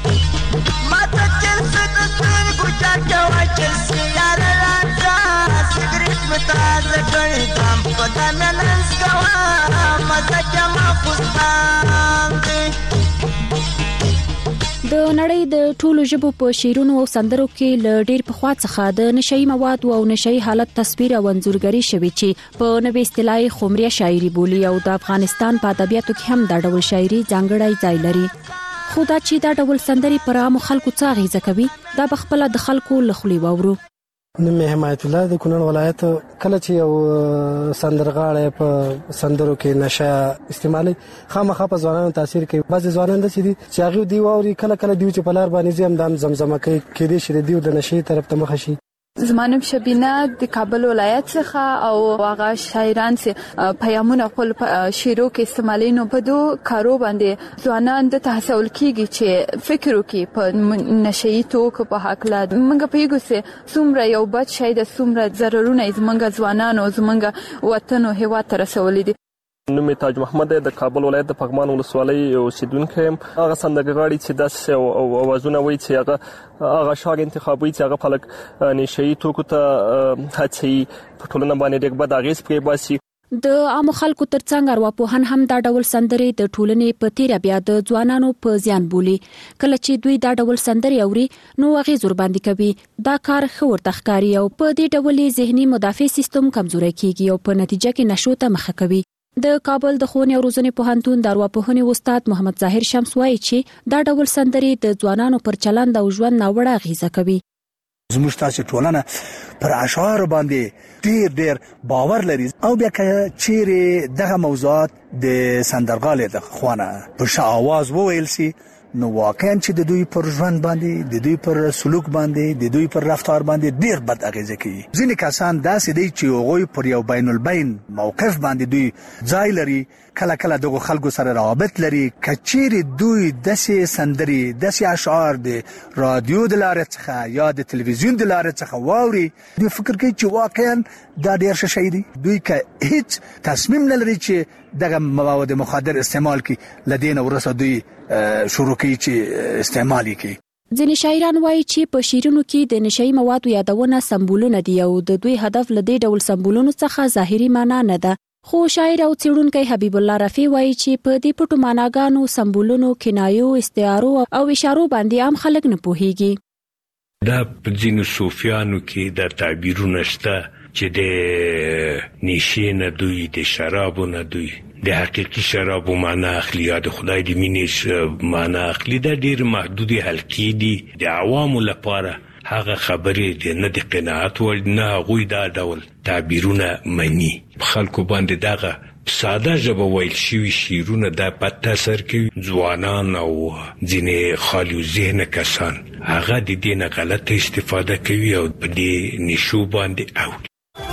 د نړۍ د ټولو ژبو په شعرونو او سندرو کې ل ډیر پخوا څخه د نشئی مواد او نشئی حالت تصویر او انځورګری شوی چې په نوې اصطلاحي خمريه شاعري بولی او د افغانستان په ادبیاتو کې هم دا ډول شاعري ځانګړی ځای لري. خو دا چې دا ډول سندري پر عام خلکو څه اغیزه کوي دا بخپله د خلکو لخلي وورو. نوم حمایت الله د کونړ ولایت. کله چې یو سندرغاړی په سندرو کې نشه استعمالي خامخا په ځوانانو تاثیر کوي. بعضې ځوانان داسې دي چې هغوی دوی واوري کله کله دوی چې په لار باندې ځي همدا هم زمزمه کوي، کیدای شي د دوی د نشې طرف ته مخه شي. زما نوم شبینه د کابل ولایت څخه او هغه شاعران چې پیغامونه خپل شعرو کې استعمالي نو په دوه کارو باندې ځوانان د تحصیل کیږي چې فکر وکړي په نشئی توکو په حق لا موږ په یوه څه څومره یو بد شي د څومره ضررونه زمونږ ځوانانو زمونږ وطن او هیواد ته رسولي دي. نوم تاج محمد د کابل ولایت د پغمان ولسوالۍ اوسیدونکی یم. هغه سندرغاړي چې داسې اوازونه وایي چې هغه هغه شاګ انتخابوي چې هغه خلک نشئی توکو ته هڅوي، په ټولنه باندې ډېر بد اغېز پرې باسي. د عام خلکو ترڅنګ ارواپوهان هم دا ډول سندري د ټولنې په تیره بیا د ځوانانو په زیان بولي. کله چې دوی دا ډول سندري اوري نو هغه زور باندې کوي. دا کار خور تخکاری او په دې ډول ذهني مدافع سیستم کمزوري کیږي او په نتیجه کې نشو ته مخه کوي. د کابل د ښوونې او روزنې پوهنتون د ارواپوهنې استاد محمد ظاهر شمس وایي چې دا ډول سندري د ځوانانو پر چلند او ژوند ناوړه اغیزه کوي. زموږ تاسو ټولنه پر اشعار باندې ډیر ډیر باور لري او بیا چیرې دغه موضوعات د سندرغاړي د خوانه په ښه आवाज وویل سي نو واقعا چې د دوی پر ژوند باندې د دوی پر سلوک باندې د دوی پر رفتار باندې ډیر بد اغیزه کوي. ځینې کسان داسې دي چې هغوی پر یو بین البین موقف باندې دوی ځای لري، کله کله دغه خلکو سره روابط لري. کچېرې دوی داسې سندري داسې اشعار د رادیو د لارې څخه یا د تلویزیون د لارې څخه واوري دوی فکر کوي چې واقعا دا ډیر ښه شی دی. دوی که هیڅ تصمیم نه لري چې دغه مواد مخدر استعمال کړي لدین ورسره دوی شروع کوي چې استعمال کوي. ځینې شاعران وایي چې په شعرونو کې د نشئی موادو یادونه سمبولونه دي او د دوی هدف له دې ډول سمبولونو څخه ظاهري معنا نه ده. خو شاعر او څېړونکی حبیب الله رفیع وایي چې په دې پټو معناګانو سمبولونو کنایو استعارو او اشارو باندې عام خلک نه پوهیږي. دا په ځینو صوفیانو کې د تعبیرونه شته چې د نشې نه دوی د شرابو نه دوی د حقیقي شرابو معنا اخلي یا د خدای د مینې معنا اخلي. دا ډېر محدودې حلقې دي د عوامو لپاره. هغه خبرې د نه د قناعت وړ نه هغوی دا ډول تعبیرونه مني. خلکو باندې دغه ساده ژبه ویل شوي شعرونه دا بد تاثیر کوي. ځوانان او ځینې خالي ذهنه کسان هغه د دې نه غلطه استفاده کوي او په دې نشو باندې اوړي.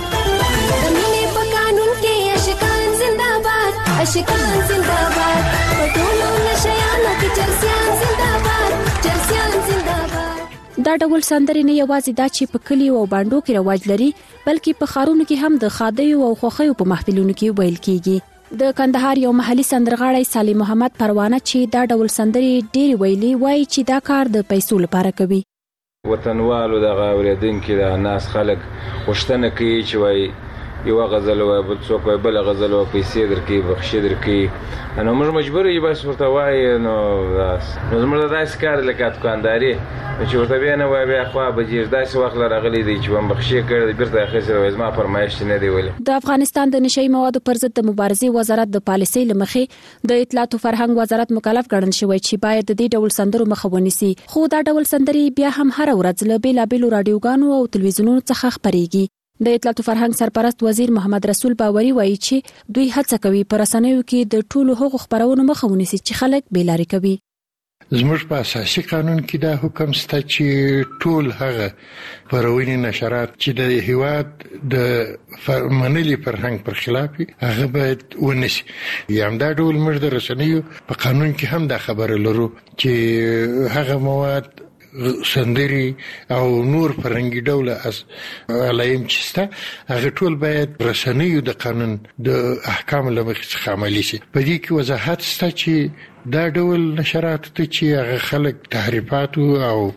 عاشقان زنده‌باد په ټولو نشیانو کې چرسیان زنده‌باد چرسیان زنده‌باد. دا ډول سندري نه یوازې دا چې په کلیو او باندو کې رواج لري بلکې په ښارونو کې هم د خادیو او خوښیو په محفلونو کې ویل کیږي. د کندهار یو محلي سندرغاړی صالح محمد پروانه چې دا ډول سندري ډېر ویلي وایي چې دا کار د پیسو لپاره کوي. وطنوالو دغه اوریدونکي د ناس خلک غوښتنه کوي چې وایي یو غزل او بل څوک بل غزل او پیسې درکې بخښې درکې نو موږ مجبور یو بس ورته وایي نو نو زموږ داسې کار لکه دکانداري چې ورته بیا نه وایي بیا خوا بجیر داسې وخت راغلی دی چې هم بخښې کړی بیرته اخیستل وایي زما فرمایش نه دی ویلی. د افغانستان د نشئی موادو پر ضد د مبارزې وزارت د پالیسۍ له مخې د اطلاعات او فرهنګ وزارت مکلف ګڼل شوی چې باید د دې ډول سندرو مخه ونیسي. خو دا ډول سندري بیا هم هر ورځ له بیلابیلو راډیوګانو او تلویزیونونو څخه خپرېږي. د اطلاعات فرهنګ سرپرست وزیر محمد رسول باوري وایي چې دوی هڅه کوي پر رسنیو کې د ټولو هغو خبرونو مخه ونیسي چې خلک بیلارې کوي. زموږ په اساسي قانون کې دا حکم شته چې ټول هغه خپرونې نشرات چې د هیواد د منلي فرهنګ پر خلاف هغه باید ونیسي. یا هم دا ډول موږ د رسنیو په قانون کې هم دا خبره لرو چې هغه مواد سندري او نور فرهنګي ډوله اس علایم چې سته هغه ټول باید رسنیو د قانون د احکام له مخې څخه عملي شي. په دې کې وضاحت شته چې دا ډول نشرات ته چې هغه خلک تحریفات او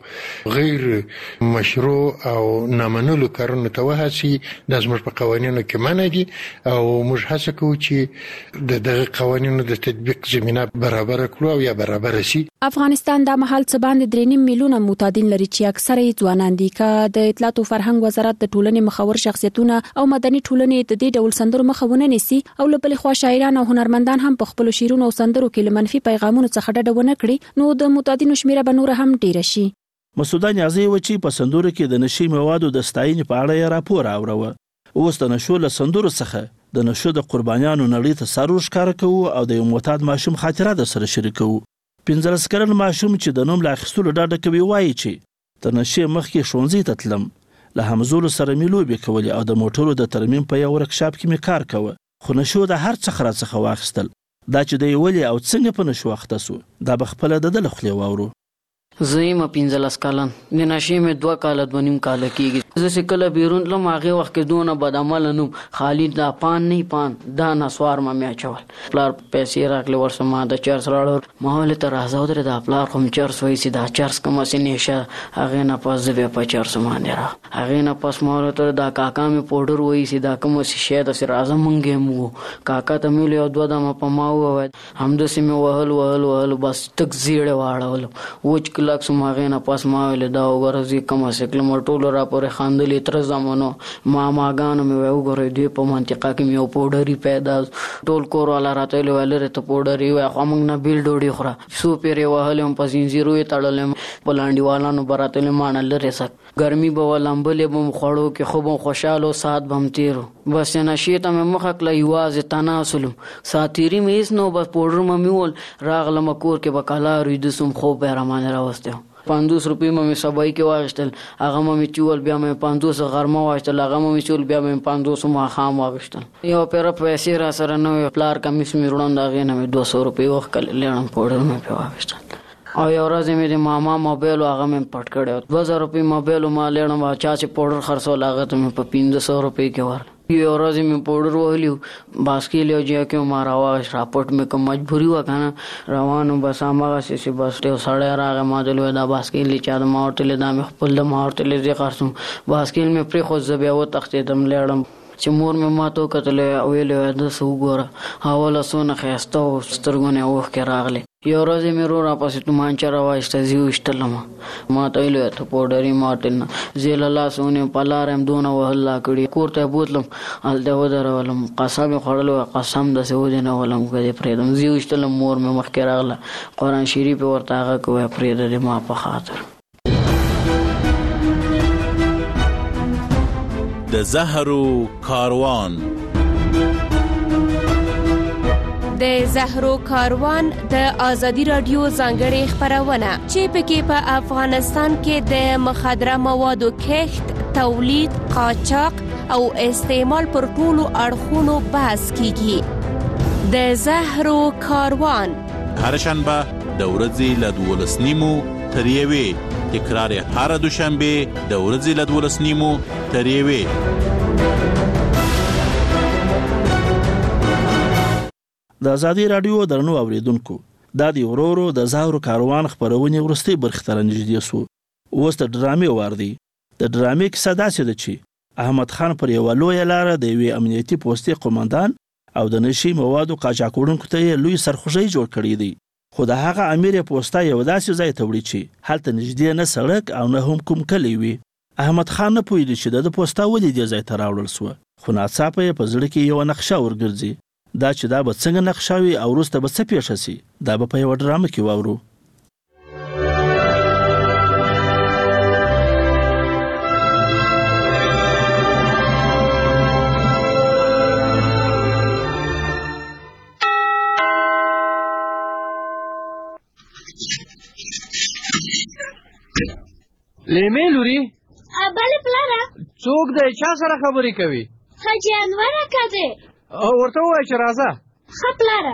غیر مشروع او نامنلو کارونو ته وهڅي د زموږ په قوانینو کې منع دي او موږ هڅه کوو چې د دغه قوانینو د تطبیق زمینه برابر کړو او یا برابر شي. افغانستان د مهال څه باندې درې نیم میلیونه متادین لري چې اکثره یې ځوانان دي. که د اطلاعات او فرهنګ وزارت د ټولنې مخور شخصیتونه او مدني ټولنې د دې ډول سندرو مخه ونه نیسي او له بلې خوا شاعران او هنرمندان هم په خپل شعرونو او سندرو کې له منفي پیغامونو څخه ډډه ونه کړي نو د متادینو شمیره به نور هم ډیره شي. مسعود نیازی و چې په سندرو کې د نشي موادو د ستاینې په اړه یې راپور اوروه. اوس د نشو له سندرو څخه د نشو د قربانیانو نړۍ ته سر ورښکاره کوو او د یو معتاد ماشوم خاطره در سره شریکوو. پنځلس کلن ماشوم چې د نوم له اخیستلو ډډه کوي وایي چې تر نشې مخکې ښوونځي ته تلم، له همزولو سره مې لوبې کولې او د موټرو د ترمیم په یو ورکشاپ کې مې کار کوه، خو نشو د هر څه راڅخه واخیستل. دا چې دی ولې او څنګه په نشو اخته سو دا به خپله د ده له خولې واورو. زه یم پنځلس کلن، د نشې مې دوه کاله دوه نیم کاله کېږي. زه چې کله بیرون تلم هغې وخت کې دونه بدعمله نوم خالي دا پان نه پان دا نسوار مې مې اچول. پلار پیسې راکړې ورسه ما د چرس راړل، ما ویلې ته راځه ودرې دا پلار خو مې چرس وایي چې دا چرس کومه سې نیشه. هغې نه پس زه بیا په چرسو باندې راغلم. هغې نه پس ما ویلې ته دا کاکا مې پوډر وایي چې دا کومه سې شی ده چې راځه مونږ یې موږ. کاکا ته مې ویل یو دوه دمه په ما ووایه، همداسې مې وهل وهل وهل بس ټک زیړې واړولم وچ کلک سوم. هغې نه پس ما ویلې دا وګوره زه کومه سکلم ټولو را پورې خندلې تر زمانو ما ماګانو مې وایي وګورئ دوی په منطقه کې مې یو پوډري پیدا ټول کور والا راته ویلې ویل لرې ته پوډري وایه خو موږ نه بیل ډوډۍ خوره. څو پیرې وهلی یم، په زنځیرو یې تړلی یم، په لانډیوالانو به راته ویلې ما نه لرې سک. ګرمي به وه لمبلې به م خوړو کې خو به م خوشحال و ساعت به م تېر و. بس نشې ته مې مخه کړله یوازې تناسلم ساعت تېري مې هېڅ نه و، بس پوډر مې مې ول راغلم کور کې به کلار ویده سوم، خوب به یې رامانې راوستی و. پنځوس روپۍ مې مې سبای کې واخیستل، هغه مې مې چول، بیا مې پنځوس غرمه واخیستل، هغه مې مې چول، بیا مې پنځوس ماښام واخیستل. یو پیره پیسې را سره نه وې، پلار کمیس مې وړاند هغې نه مې دوه سوه روپۍ وښکلې لیړم پوډر مې پرې واخیستل. او یو ورځ مې د ماما موبایل و هغه مې پټ کړی و، دوه زره روپۍ موبایل و ما لیړم، چا چې پوډر خرڅول هغه ته مې په پنځه سوه روپۍ کې ورکړل. یو ورځ مې پوډر وهلي و، باسکیل یو ځای کې ما راواخیست، راپټ مې کړ، مجبوري وه که نه روان وم. بس هماغسې چې بس یو سړی راغی ما ته ویل دا باسکیل دی چا د ما ورته ویلې دا مې خپل ده، ما ورته ویلې زه خرڅوم. باسکیل مې پرېښود، زه بیا وتښتېدم لیړم چې مور مې ما ته وکتلې ویلې ده څه وګوره اوله څونه ښایسته و، سترګو نه اوښکې راغلې. یو ورځ یې مې ورور راپسې تومانچه راوایسته، زه یې ویشتلمه، ما ته ویلې ته پوډري ما ورته نه، زه یې له لاسه ونیوم، په لاره یم دونه وهل لا کړي، کور ته یې بوتلم هلته یې ودرولم، قسم یې خوړلی وی، قسم داسې ودې نه ولم که دې پرېږدم. زه یې ویشتلم، مور مې مخکې راغله، قرآن شریف یې ورته هغه که وی پرېږده دې ما په خاطر. د زهرو کاروان د زهرو کاروان د ازادي رادیو ځانګړې خپرونه چې پکې په افغانستان کې د مخدره موادو کښت، تولید، قاچاق او استعمال پر ټولو اړخونو بحث کیږي. د زهرو کاروان هر شنبه د ورځې له دولس نیمو تر یوې، تکرار هر دوشنبه د ورځې له دولس نیمو تر یوې. د ازادي رادیو درنو اوریدونکو، دا د ورورو د زهرو کاروان خپرونې وروستۍ برخې ته رانږدې سو. اوس د ډرامې وار دی. د ډرامې کیسه داسې ده چې احمد خان پر یوه لویه لاره د یوې امنیتي پوستې قومندان او د نشي موادو قاچاق وړونکو ته یې لوی سرخوږی جوړ کړی دی، خو د هغه امیر پوسته یو داسې ځای ته وړي چې هلته نږدې نه سړک او نه هم کوم کلی وي. احمد خان نه پوهېږي چې د پوسته ولې دې ځای ته راوړل سوه، خو ناڅاپه یې په زړه کې یوه نقشه ورګرځي. دا چې دا به څنګه نقشه وي او وروسته به څه پیښه سي، دا به په یوه ډرامه کې واورو. لیمې لوري بله پلاره څوک دی چا سره خبرې کوي؟ حاجي انور اکا دی. ورته ووایه چې راځه. ښه پلاره.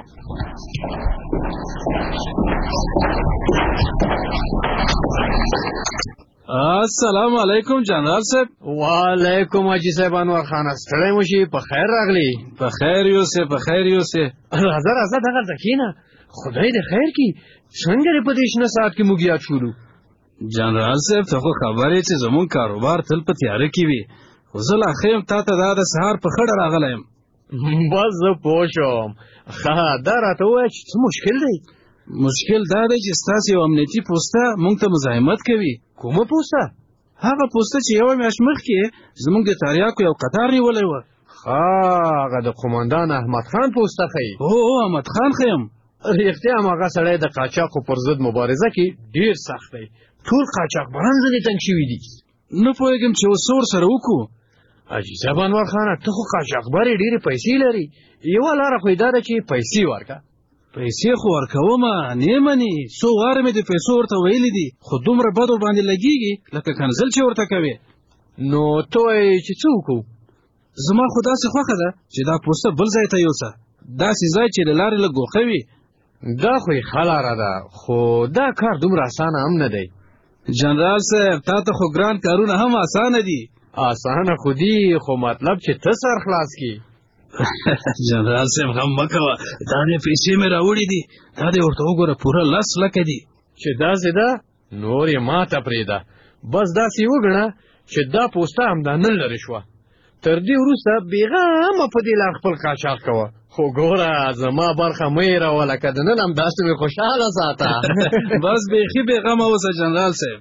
السلام علیکم جنرال صاحب. وعلیکم حاجی صاحب انور خان. ستړی مو شي، په خیر راغلی. په خیر یوسه، په خیر یوسه. راځه راځه دغلته کښېنه، خدای دې خیر کړي. څنګه دې په دې شنه ساعت کې موږ یاد شولو؟ جنرال صاحب ته خو خبرې چې زمونږ کاروبار تل په تیاره کې وي، خو زه لا ښه یم تا ته دا د سهار په خړه راغلی یم. بس زه پوه شوم. ښه دا راته ووایه چې څه مشکل دی؟ مشکل دا دی چې ستاسې یو امنیتي پوسته موږ ته مزاحمت کوي. کومه پوسته؟ هغه پوسته چې یوه میاشت مخکې زموږ د تاریاکو یو قطار نیولی وه. ښه هغه د قومندان احمد خان پوسته ښیي؟ هو هو احمد خان ښیم. رښتیا هم هغه سړی د قاچاقو پر ضد مبارزه کې ډېر سخت دی. ټول قاچاقبران ځینې تنګ شوي دي. نه پوهېږم چې اوس څه ورسره وکړو. حاجي صاحب انور خانه ته خو قاچاقبر یې ډېرې پیسې لري، یوه لاره خو یې دا ده چې پیسې ورکړه. پیسې خو ورکومه، نه مني. څو واره مې د پیسو ورته ویلي دي، خو دومره بد ورباندې لګېږي لکه کنځل چې ورته کوې. نو ته وایې چې څه وکړو؟ زما خو داسې خوښه ده چې دا پوسته بل ځای ته یوسه، داسې ځای چې له لارې لږ ګوښه وي. دا خو یې ښه لاره ده، خو دا کار دومره اسانه هم نه دی. جنرال صاحب تا ته خو ګران کارونه هم اسانه دي. اسانه خو دي، خو مطلب چې ته سر خلاص کړي. جنرال صاحب غم مه کوه، دا دې پیسې مې راوړي دي، دا دې ورته وګوره پوره لس لکه دي. چې داسې ده نور یې ماته پرېږده، بس داسې یې وګڼه چې دا پوسته همدا نن لرې شوه. تر دې وروسته بېغمه په دې لار خپل قاچاق کوه، خو ګوره زما برخه مه هېروه، لکه د نن همداسې مې خوشحاله ساته. بس بیخي بېغمه اوسه جنرال صاحب.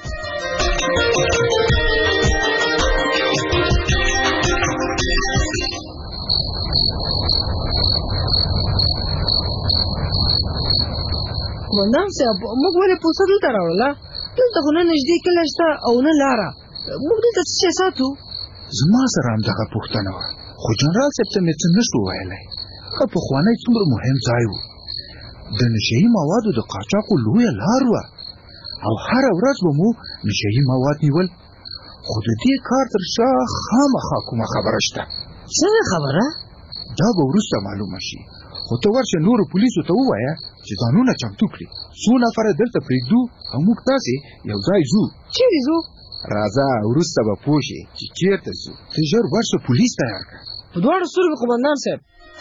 قومندان صاحب موږ ولې پوسته دلته راوړله؟ دلته خو نه نږدې کلی شته او نه لاره، موږ دلته څه شی ساتو؟ زما سره همدغه پوښتنه وه، خو جنرال صاحب ته مې څه نه شو ویلی. هغه پخوانی څومره مهم ځای و، د نشهیي موادو د قاچاقو لویه لار وه، او هره ورځ به مو نشهیي مواد نیول. خو د دې کار تر شا خامخا کومه خبره شته. څنګه خبره؟ دا به وروسته معلومه شي، خو ته ورشه نورو پولیسو ته ووایه چې ځانونه چمتو کړي، څو نفره دلته پرېږدو او موږ تاسې یو ځای ځو. چیرې ځو؟ راځه وروسته به پوه شې چې چېرته ځو. ته ژر ورشه پولیس تیار کړه. په دواړو سترګو قومندان صاحب.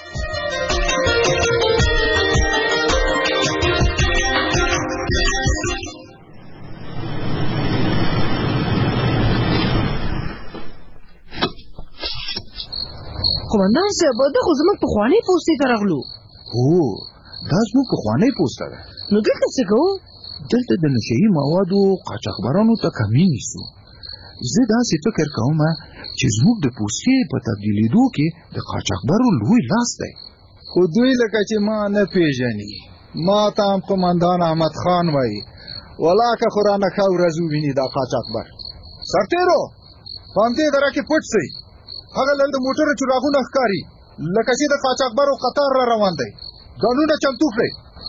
قومندان صاحب دا خو زموږ پخوانۍ پوستې ته راغلو. هو دا زموږ پخوانۍ پوسته ده. نو دلته څه کوو؟ دلته د نشهیي موادو قاچاقبرانو ته کمین نیسو. زه داسې فکر کوم چې زموږ د پوستې په تبدیلېدو کې د قاچاقبرو لوی لاس دی. خو دوی لکه چې ما نه پیژني، ما ته هم قومندان احمد خان وایي، ولاکه خو رانه ښه ورځ وویني دا قاچاقبر. سرتېرو په همدې دره کې پټ سئ، هغه لږ د موټرو چراغونه ښکاري لکه چې د قاچاقبرو قطار را روان دی. ګانونه چمتو کړئ.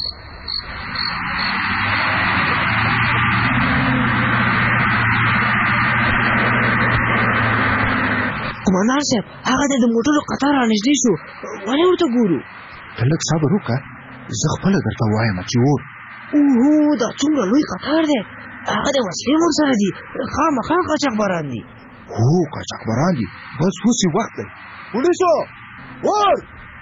قومندان صاحب هغه د موټرو قطار را نږدې شو، ولې ورته ګورو؟ ته لږ صبر وکړه، زه خپله درته وایم چې اور. اوهو دا څومره لوی قطار دی، هغه د وسلې ورسره دي، خامخا قاچاقبران دي. هو قاچاقبران دي، بس اوس یې وخت دی. پولیسو اور!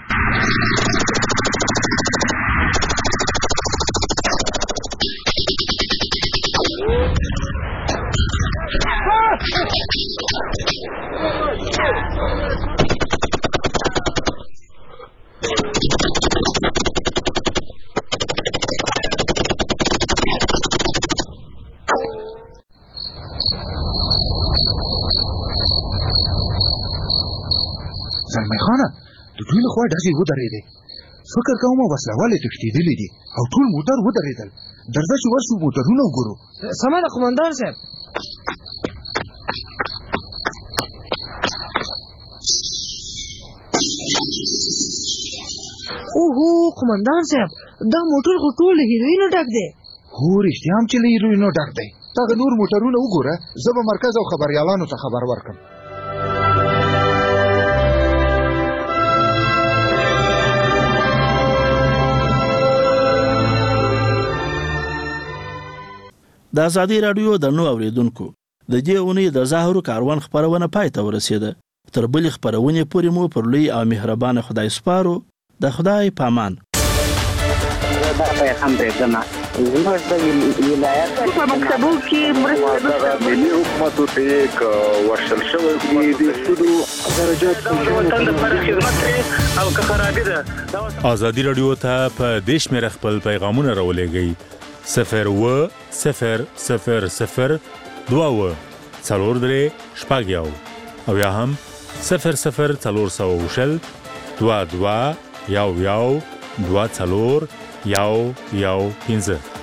زلمی خانه د دوی له خوا ډزې ودرېدې، فکر کوم وسله والې تښتېدلې دي او ټول موټر ودرېدل. درځه چې ورشو موټرونه وګورو. سمه ده قومندان صاحب. اوهو قومندان صاحب دا موټر خو ټول له هیروینو ډک دی. هو رښتیا هم چې له هیروینو ډک دی. دغه نور موټرونه وګوره، زه به مرکز او خبریالانو ته خبر ورکړم. د ازادي رادیو درنو اوریدونکو د دې اونۍ د زهرو کاروان خبرونه پای ته ورسېده. تر بلې خبرونې پورې مو پر لوی او مهربان خدای سپارو. د خدای پامان. دا پیغام دی زما زموږ د ولایت په مکتبو کې مرسته ملي حکومتو ته یک ورشل شوی دی د سودو درجات د وطن لپاره خدمت کوي او که خرابي ده. ازادي رادیو ته په دیش مې خپل پیغامونه راولېږئ. صفر و صفر صفر صفر دوا و څلور درې شپږ یو او یا هم صفر صفر څلور سوه وشل دوه دوه یو یو دوه څلور یو یو پنځه.